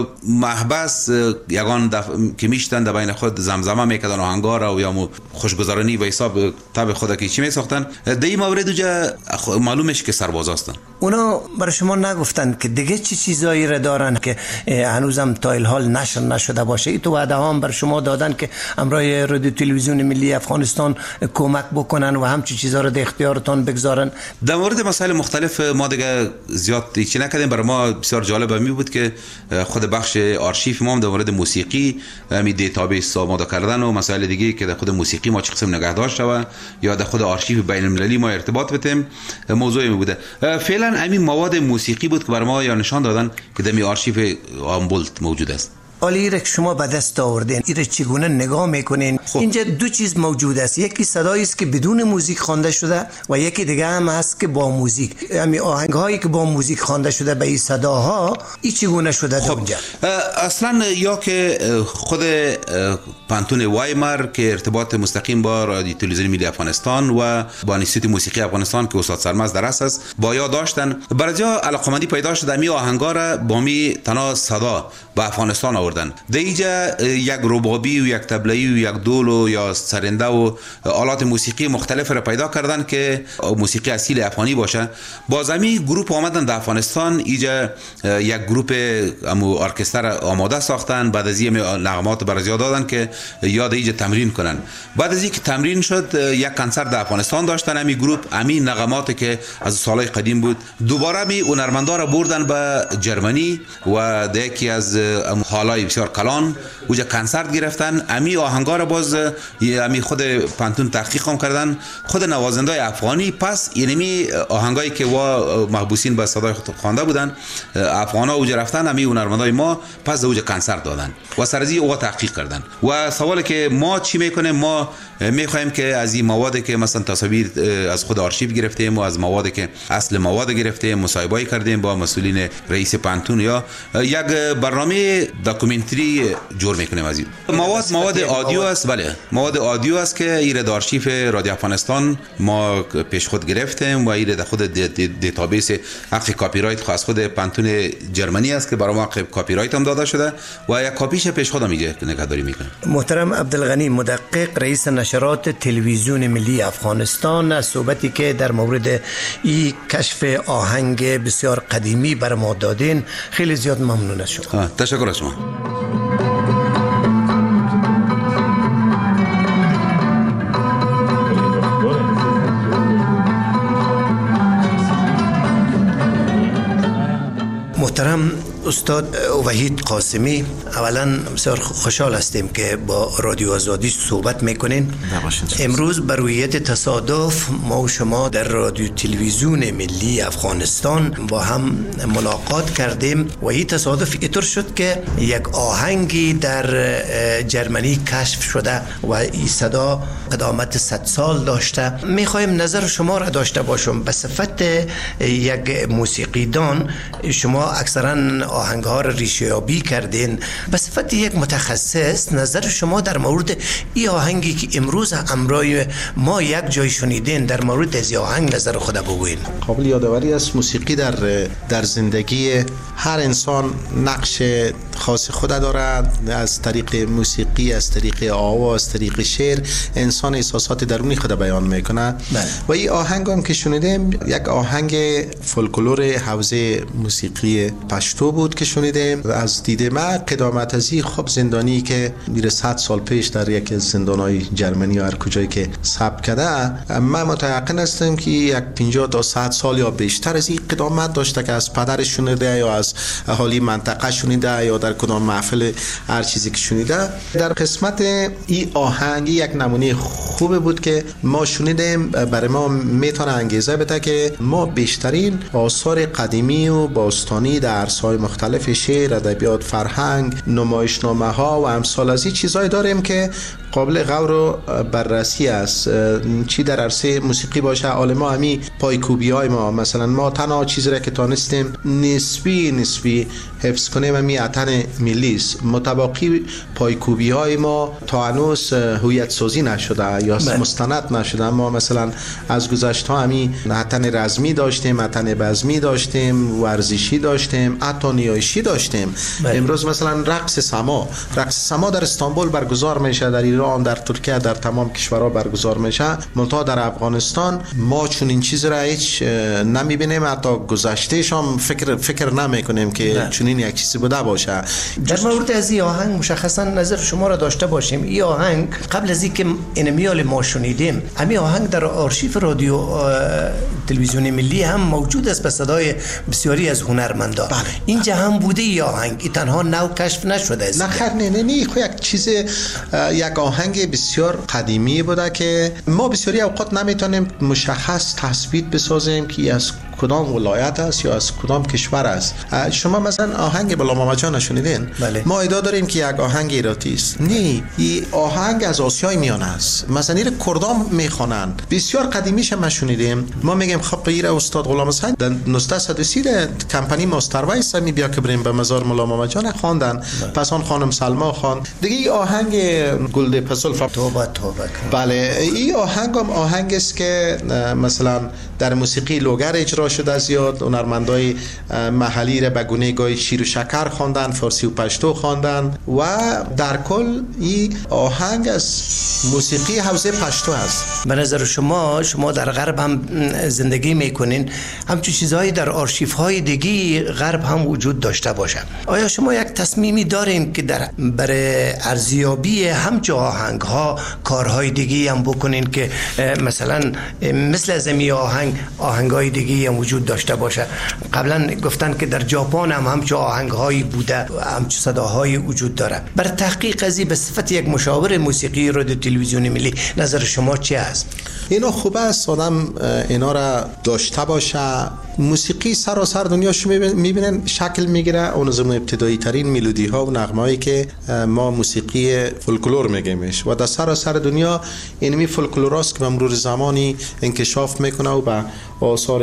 محبس یگان دف... که میشتن در بین خود زمزمه میکردن آهنگا را و یا مو خوشگذرانی و حساب تبع خود که چی میساختن در این مورد اونجا معلومش که سرباز هستن اونا برای شما نگفتن که دیگه چی چیزایی را دارن که هنوزم تا الحال نشر نشده باشه ای تو وعده هم بر شما دادن که امرای رادیو تلویزیون ملی افغانستان کمک بکنن و همچی چیزا رو در اختیارتان بگذارن در مورد مسائل مختلف ما دیگه زیاد چی نکردیم برای ما بسیار جالب می بود که خود بخش آرشیو ما در مورد موسیقی می دیتابیس آماده کردن و مسائل دیگه که در خود موسیقی ما چه قسم نگه داشته و یا در خود آرشیو بین المللی ما ارتباط بتیم موضوعی می بوده فعلا همین مواد موسیقی بود که برای ما یا نشان دادن که در می آرشیو آمبولت موجود است. حالی ایره که شما به دست آوردین ایره چگونه نگاه میکنین؟ خب. اینجا دو چیز موجود است، یکی صدایی است که بدون موزیک خوانده شده و یکی دیگه هم هست که با موزیک. همین آهنگ هایی که با موزیک خوانده شده به این صداها این چگونه شده؟ خب. اونجا اصلا یا که خود پانتون وایمر که ارتباط مستقیم با رادیو تلویزیون ملی افغانستان و با انستیتوت موسیقی افغانستان که استاد سرمز درس است با یاد داشتن برجا علاقمندی پیدا شده می آهنگا را با می تنا صدا به افغانستان آوردن. در اینجا یک ربابی و یک طبله‌ای و یک دول و یا سرنده و آلات موسیقی مختلف را پیدا کردن که موسیقی اصیل افغانی باشه. باز همی گروپ آمدن در افغانستان اینجا یک گروپ ارکستر آماده ساختن، بعد از این نغمات برای دادن که یاد اینجا تمرین کنن. بعد از اینکه تمرین شد یک کنسرت در افغانستان داشتن همی گروپ همی نغمات که از سالهای قدیم بود دوباره می هنرمندا را بردن به جرمنی و در یکی از حالای بسیار کلان اونجا کنسرت گرفتن. امی آهنگا را باز امی خود پانتون تحقیق هم کردن، خود نوازنده افغانی پس یعنی آهنگایی که وا محبوسین به صدای خود خوانده بودن افغانا اونجا رفتن امی هنرمندای ما پس اونجا کنسرت دادن و سرزی او تحقیق کردن. و سوالی که ما چی میکنیم، ما میخوایم که از این مواد که مثلا تصاویر از خود آرشیو گرفتیم و از مواد که اصل مواد گرفتیم مصاحبه کردیم با مسئولین رئیس پانتون یا یک برنامه داکومنتری جور میکنیم. از این مواد مواد آدیو است، بله مواد آدیو است که ایره آرشیو رادیو افغانستان ما پیش خود گرفتیم و ایره در خود دیتابیس حق کپی رایت خاص خود پانتون جرمنی است که برای ما کپی رایت هم داده شده و یک کاپیش پیش خودم میگه نگهداری میکنه. محترم عبدالغنی مدقق رئیس نشرات تلویزیون ملی افغانستان، از صحبتی که در مورد این کشف آهنگ بسیار قدیمی بر ما دادین خیلی زیاد ممنون از شما. تشکر از شما. محترم استاد وحید قاسمی، اولا بسیار خوشحال هستیم که با رادیو آزادی صحبت میکنین. امروز بر رویت تصادف ما و شما در رادیو تلویزیون ملی افغانستان با هم ملاقات کردیم و این تصادف اینطور شد که یک آهنگی در جرمنی کشف شده و این صدا قدامت صد سال داشته. میخوایم نظر شما را داشته باشم به صفت یک موسیقیدان. شما اکثرا آهنگ ها را ریشه‌یابی کردین. به صفت یک متخصص نظر شما در مورد این آهنگی که امروز امرای ما یک جای شنیدین در مورد از آهنگ نظر خود بگوین. قابل یادآوری است موسیقی در در زندگی هر انسان نقش خاص خود دارد. از طریق موسیقی، از طریق آواز، از طریق شعر انسان احساسات درونی خود بیان میکنه. و این آهنگ هم که شنیدیم یک آهنگ فولکلور حوزه موسیقی پشتو بود که شنیدیم. از دید ما قدامت ازی خب زندانی که میره صد سال پیش در یک از زندانهای جرمنی و هر کجایی که ثبت کرده، من متيقن هستم که یک پنجاه تا صد سال یا بیشتر از این قدامت داشته که از پدرش شنیده یا از اهالی منطقه شنیده یا در کدام محفل هر چیزی که شنیده. در قسمت این آهنگ یک نمونه خوبه بود که ما شنیدیم، برای ما میتونه انگیزه بده که ما بیشترین آثار قدیمی و باستانی در عرصه‌های مختلف شعر، ادبیات، فرهنگ، نمایشنامه ها و امثال از این چیزای داریم که قابل غور و بررسی است. چی در عرصه موسیقی باشه، عالما همی پایکوبی های ما، مثلا ما تنها چیزی را که تانستیم نسبی نسبی حفظ کنیم همی عطن ملی است. متباقی پایکوبی های ما تا هنوز هویت سازی نشده یا مستند نشده. ما مثلا از گذشته همی عطن رزمی داشتیم، عطن بزمی داشتیم، ورزشی داشتیم، حتی نیایشی داشتیم. بله. امروز مثلا رقص سما رقص سما در استانبول برگزار میشه، در ایران، در ترکیه، در تمام کشورها برگزار میشه. منتها در افغانستان ما چون این چیز را هیچ نمیبینیم، حتی گذشتهش هم فکر فکر نمیکنیم که چون این یک چیزی بوده باشه. در مورد از این آهنگ مشخصا نظر شما را داشته باشیم. این آهنگ قبل از اینکه انمیال ما شنیدیم، همین آهنگ در آرشیف رادیو تلویزیون ملی هم موجود است به صدای بسیاری از هنرمندان. بله. اینجا هم بوده این آهنگ، این تنها نو کشف نشده است. نه خیر، نه نه نه خو یک چیز یک آهنگ بسیار قدیمی بوده که ما بسیاری اوقات نمیتونیم مشخص تثبیت بسازیم که از کدام ولایت است یا از کدام کشور است. شما مثلا آهنگ بلا ماما جان شنیدین؟ بله. ما ادعا داریم که یک آهنگ ایراتی است. نه، این آهنگ از آسیای میانه است. مثلا این کردام میخوانند. بسیار قدیمیش ما شنیدیم. ما میگیم خب غیر استاد غلام حسین در نوزده صد و سی کمپانی ماستر وایس می بیا که بریم به مزار مولا ماما جان خواندن. پس آن خانم سلما خواند. دیگه این آهنگ گلده پسل ف... توبه توبه. بله، این آهنگ هم آهنگ است که مثلا در موسیقی لوگر اجرا شده. زیاد هنرمندای محلی را به گونه گای شیر و شکر خواندن، فارسی و پشتو خواندن و در کل این آهنگ از موسیقی حوزه پشتو است. به نظر شما شما در غرب هم زندگی میکنین، همچون چیزهایی در آرشیف های دیگه غرب هم وجود داشته باشه. آیا شما یک تصمیمی دارین که در برای ارزیابی همچون آهنگ ها کارهای دیگه هم بکنین که مثلا مثل از این آهنگ آهنگ های دیگه هم وجود داشته باشه؟ قبلا گفتن که در ژاپن هم همچون آهنگ هایی بوده، همچون صداهایی وجود داره. بر تحقیق ازی به صفت یک مشاور موسیقی رادیو تلویزیون ملی نظر شما چی است؟ اینا خوبه است آدم اینا را داشته باشه. موسیقی سراسر دنیاش میبینن شکل میگیره. اون از ابتدایی ترین ملودی ها و نغمه هایی که ما موسیقی فولکلور میگیمش و در سراسر دنیا اینمی فولکلوراست که به مرور زمانی انکشاف میکنه و به آثار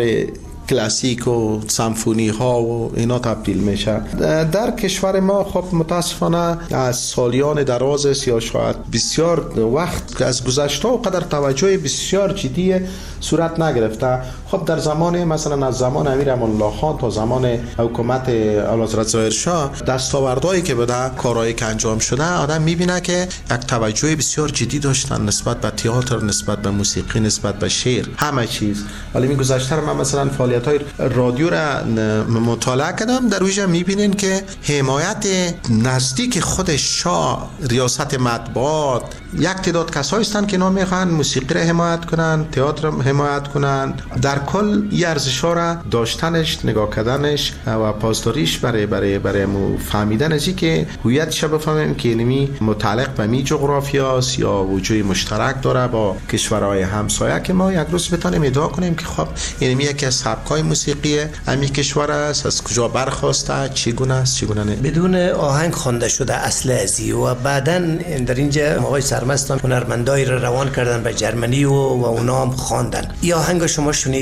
کلاسیک و سمفونی ها و اینا تبدیل میشه. در کشور ما خب متاسفانه از سالیان دراز است یا شاید بسیار وقت از گذشته و قدر توجه بسیار جدی صورت نگرفته. خب در زمان مثلا از زمان امیر امان الله خان تا زمان حکومت اعلیحضرت ظاهر شاه دستاوردهایی که بوده، کارهایی که انجام شده، آدم میبینه که یک توجه بسیار جدی داشتن نسبت به تئاتر، نسبت به موسیقی، نسبت به شعر، همه چیز. ولی می گذشته من مثلا فعالیت‌های رادیو را مطالعه کردم، در اوجه میبینین که حمایت نزدیک خود شاه، ریاست مطبوعات، یک تعداد کسایی هستند که اینا میخوان موسیقی را حمایت کنن، تئاتر را حمایت کنن. در کل این ارزش‌ها را داشتنش، نگاه کردنش و پاسداریش برای برای برای فهمیدن ازی که هویتش بفهمیم که اینمی متعلق به می جغرافیاست یا وجود مشترک داره با کشورهای همسایه که ما یک روز بتونیم ادعا کنیم که خب اینمی یکی از سبک‌های موسیقی همین کشور است، از کجا برخواسته، چگونه است، چگونه نه. بدون آهنگ خوانده شده اصل ازی و بعداً در اینجا آقای سرمستان هنرمندایی را روان کردن به جرمنی و و اونا هم خواندن. این آهنگ شما شنیدین؟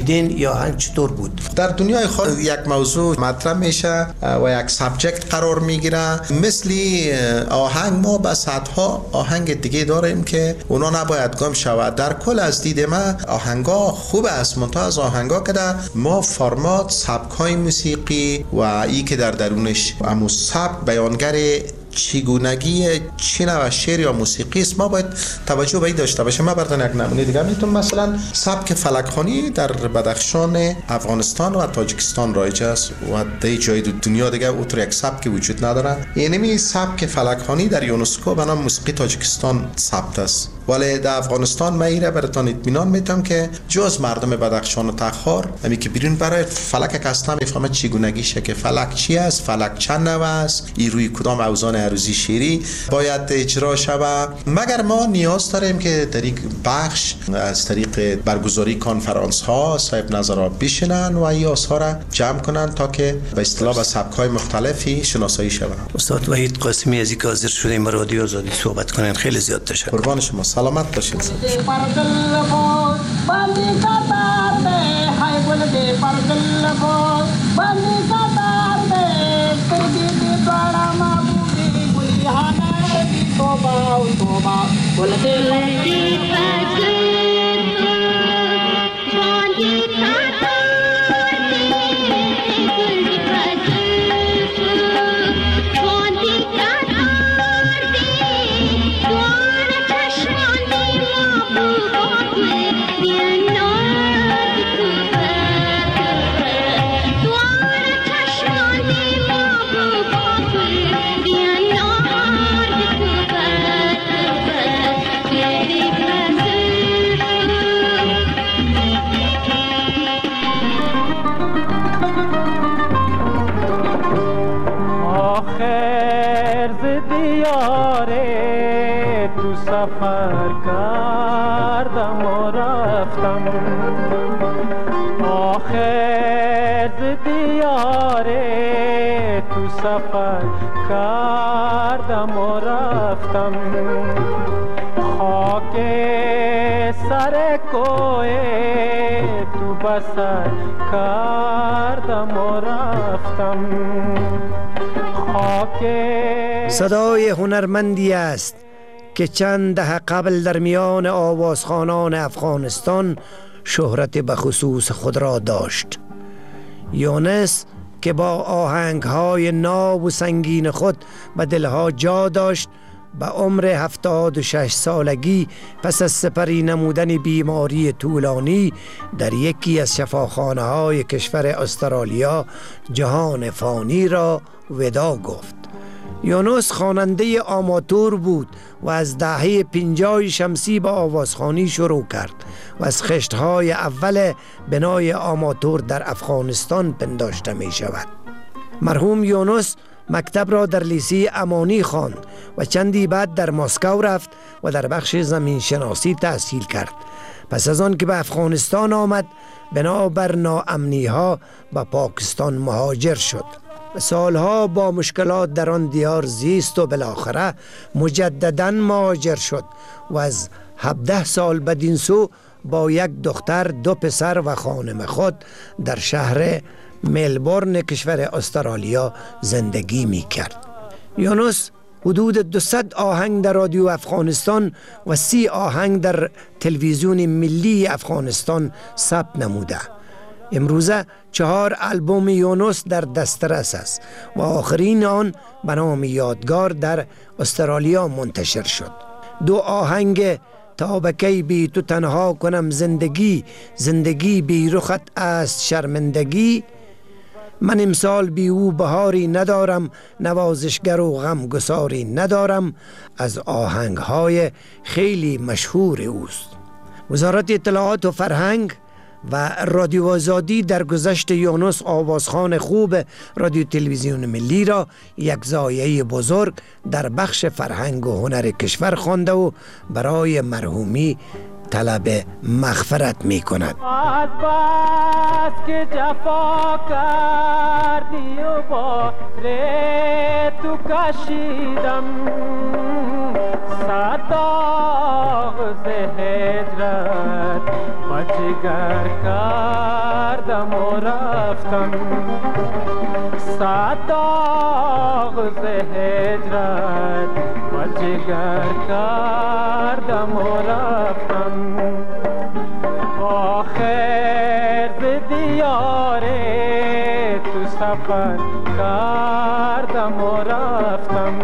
دیدین یا آهنگ چطور بود؟ در دنیای خود یک موضوع مطرح میشه و یک سابجکت قرار میگیره. مثلی آهنگ ما به صدها آهنگ دیگه داریم که اونا نباید گم شود. در کل از دید ما آهنگا خوب است، منتها از آهنگا که در ما فرمات سبکای موسیقی و ای که در درونش امو سبک بیانگر چگونگی چین و شعر یا موسیقی است، ما باید توجه به این داشته باشیم. ما براتون یک نمونه دیگه میتونم مثلا سبک فلکخوانی در بدخشان افغانستان و تاجیکستان رایج است و در جای دنیا دیگه اونطور یک سبک وجود نداره. یعنی سبک فلکخوانی در یونسکو به نام موسیقی تاجیکستان ثبت است، ولی در افغانستان من ایره براتون اطمینان میتونم که جز مردم بدخشان و تخار همی که بیرون برای فلک اصلا میفهمه چگونگیشه که فلک چی است، فلک چند نوع است، ای روی کدام اوزان عروضی شعری باید اجرا شود. مگر ما نیاز داریم که در یک بخش از طریق برگزاری کنفرانس ها صاحب نظرها بشینن و این آثار را جمع کنن تا که به اصطلاح به سبک‌های مختلفی شناسایی شود. استاد وحید قاسمی از اینکه حاضر شدیم رادیو آزادی صحبت کنن خیلی زیاد تشکر. قربان شما، سلامت باشید. سفر کردم و رفتم، آخر ز دیار تو سفر کردم و رفتم، خاک سر کوه تو بسر کردم و رفتم، خاک. صدای هنرمندی است که چند دهه قبل در میان آوازخوانان افغانستان شهرت به خصوص خود را داشت. یونس که با آهنگهای ناب و سنگین خود به دلها جا داشت، به عمر هفتاد و شش سالگی پس از سپری نمودن بیماری طولانی در یکی از شفاخانه های کشور استرالیا جهان فانی را ودا گفت. یونس خواننده آماتور بود و از دهه پنجاه شمسی با آوازخوانی شروع کرد و از خشتهای اول بنای آماتور در افغانستان پنداشته می شود. مرحوم یونس مکتب را در لیسه امانی خواند و چندی بعد در مسکو رفت و در بخش زمین شناسی تحصیل کرد. پس از آن که به افغانستان آمد بنابر ناامنی ها به پاکستان مهاجر شد. سالها با مشکلات در آن دیار زیست و بالاخره مجددا مهاجر شد و از هفده سال بدین سو با یک دختر، دو پسر و خانم خود در شهر ملبورن کشور استرالیا زندگی می کرد. یونس حدود دویست آهنگ در رادیو افغانستان و سی آهنگ در تلویزیون ملی افغانستان ثبت نموده. امروزه چهار البوم یونس در دسترس است و آخرین آن به نام یادگار در استرالیا منتشر شد. دو آهنگ تا بکی بی تو تنها کنم زندگی، زندگی بی رخت است شرمندگی، من امسال بی او بهاری ندارم، نوازشگر و غم گساری ندارم، از آهنگهای خیلی مشهور اوست. وزارت اطلاعات و فرهنگ و رادیو آزادی در گذشت یونس آوازخوان خوب رادیو تلویزیون ملی را یک ضایعه بزرگ در بخش فرهنگ و هنر کشور خوانده و برای مرحومی طلب مغفرت می کند. از بس که جفا کردی و بار تو کشیدم، صداغ ز هجرت بجگر کردی رفتم صداغ ز هجرت و جگر کردم و رفتم آخر ز دیار تو سفر کردم و رفتم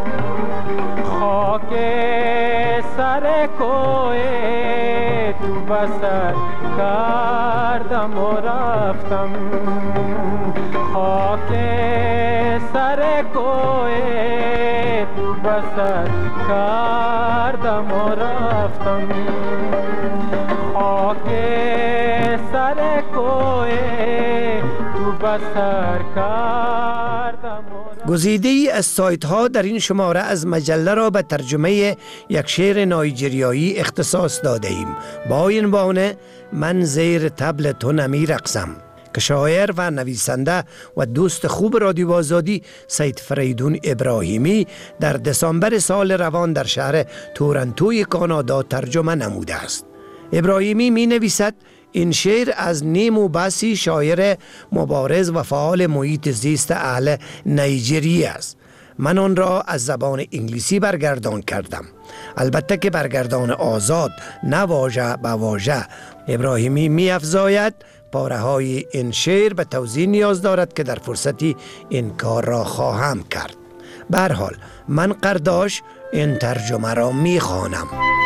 خاک سر کوی تو بسر کردم و رفتم خاک سر کوی تو بسر کردم و رفتم خاک سر کوی تو بسر کردم. گزیده ای از سایت ها در این شماره از مجله را به ترجمه یک شعر نایجریایی اختصاص داده ایم با عنوان من زیر طبل تو نمی رقصم که شاعر و نویسنده و دوست خوب رادیو آزادی سید فریدون ابراهیمی در دسامبر سال روان در شهر تورنتوی کانادا ترجمه نموده است. ابراهیمی می نویسد این شعر از نیمو باسی شاعر مبارز و فعال محیط زیست اهل نیجریه است. من آن را از زبان انگلیسی برگردان کردم، البته که برگردان آزاد، نه واژه به واژه. ابراهیمی می افزاید پاره های این شعر به توضیح نیاز دارد که در فرصتی این کار را خواهم کرد. به هر حال من قرداش این ترجمه را می خوانم.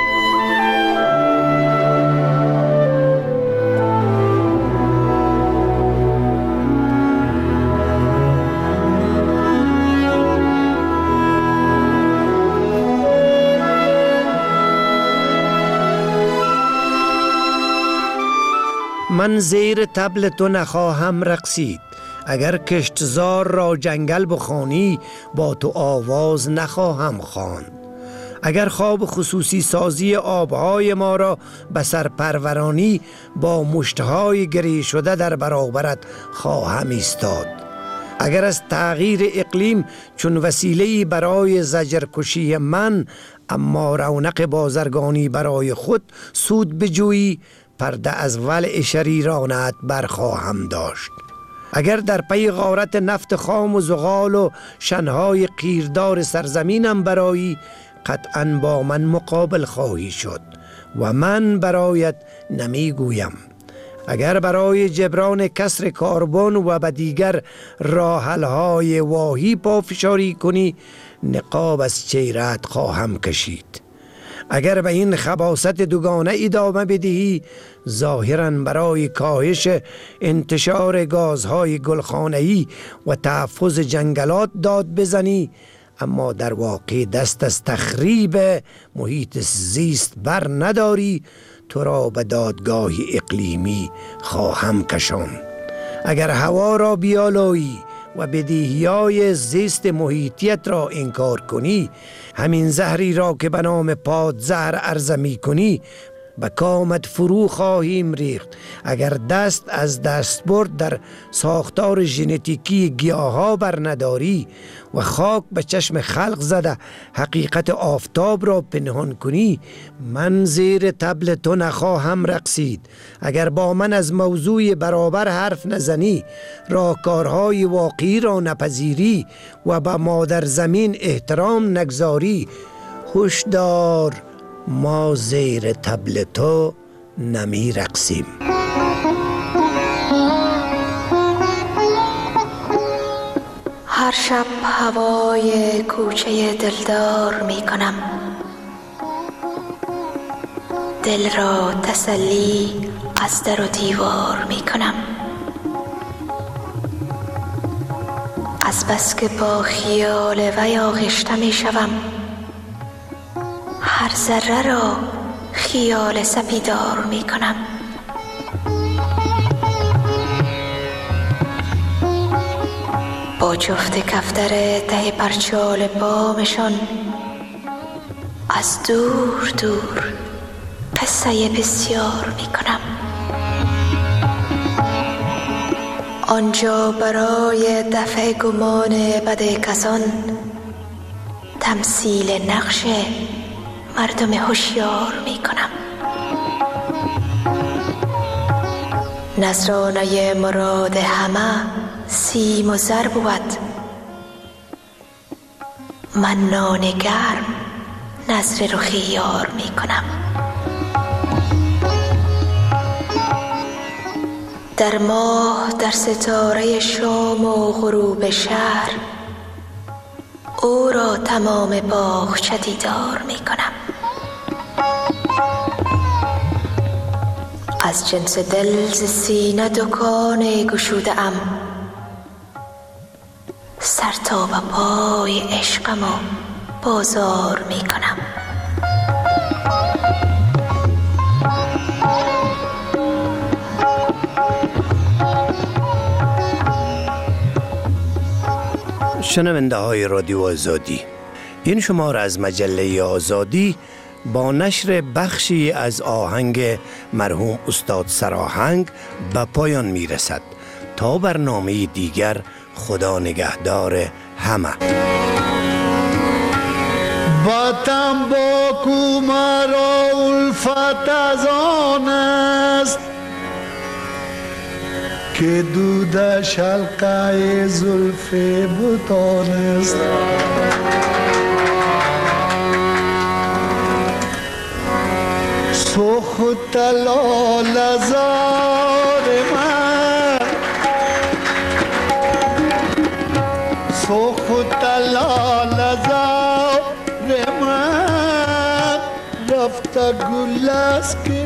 من زیر طبل تو نخواهم رقصید، اگر کشتزار را جنگل بخوانی با تو آواز نخواهم خواند. اگر خواب خصوصی سازی آبهای ما را به سرپرورانی با مشتهای گری شده در برابرت خواهم ایستاد. اگر از تغییر اقلیم چون وسیله‌ای برای زجرکشی من اما رونق بازرگانی برای خود سود بجویی، پرده از ولع شریرانت برخواهم داشت. اگر در پی غارت نفت خام و زغال و شنهای قیردار سرزمینم برایی، قطعاً با من مقابل خواهی شد و من برایت نمیگویم. اگر برای جبران کسر کربن و به دیگر راحلهای واهی پافشاری کنی، نقاب از چهره‌ات خواهم کشید. اگر به این خباثت دوگانه ادامه بدهی، ظاهراً برای کاهش انتشار گازهای گلخانه‌ای و تحفظ جنگلات داد بزنی، اما در واقع دست از تخریب محیط زیست بر نداری، تو را به دادگاه اقلیمی خواهم کشاند. اگر هوا را بیالایی و بدیهی‌های زیست محیطیت را انکار کنی، همین زهری را که به نام پادزهر عرضه می کنی به کامت فرو خواهیم ریخت. اگر دست از دستبرد در ساختار ژنتیکی گیاها بر نداری و خاک به چشم خلق زده حقیقت آفتاب را پنهان کنی، من زیر طبل تو نخواهم رقصید. اگر با من از موضوع برابر حرف نزنی، راهکارهای واقعی را نپذیری و به مادر زمین احترام نگذاری، هشدار، ما زیر طبل تو نمی رقصیم. هر شب هوای کوچه دلدار می کنم، دل را تسلی از در و دیوار می کنم. از بس که با خیال وی آغشته می شوم، هر ذره را خیال سپیدار می کنم. با جفت کفتر ته پرچال بامشان از دور دور قصه بسیار می کنم. آنجا برای دفع گمان بد کسان تمثیل نقش مردم هوشیار می کنم. نذرانه مراد همه سیم و زر بود. من نان گرم نظر رخی یار می کنم. در ماه در ستاره شام و غروب شهر او را تمام باغچه دیدار می کنم. از جنس دل ز سینه دکان گشوده ام، سر تا به پای عشقم و بازار می کنم. شنونده های رادیو آزادی، این شماره از مجله آزادی با نشر بخشی از آهنگ مرحوم استاد سراهنگ به پایان می رسد. تا برنامه دیگر، خدا نگهدار همه. با تنباکو مرا الفت از آن است که دود شلقه زلف بتان است. سخت لال زار من، سخت لال زار من، رفت گل است که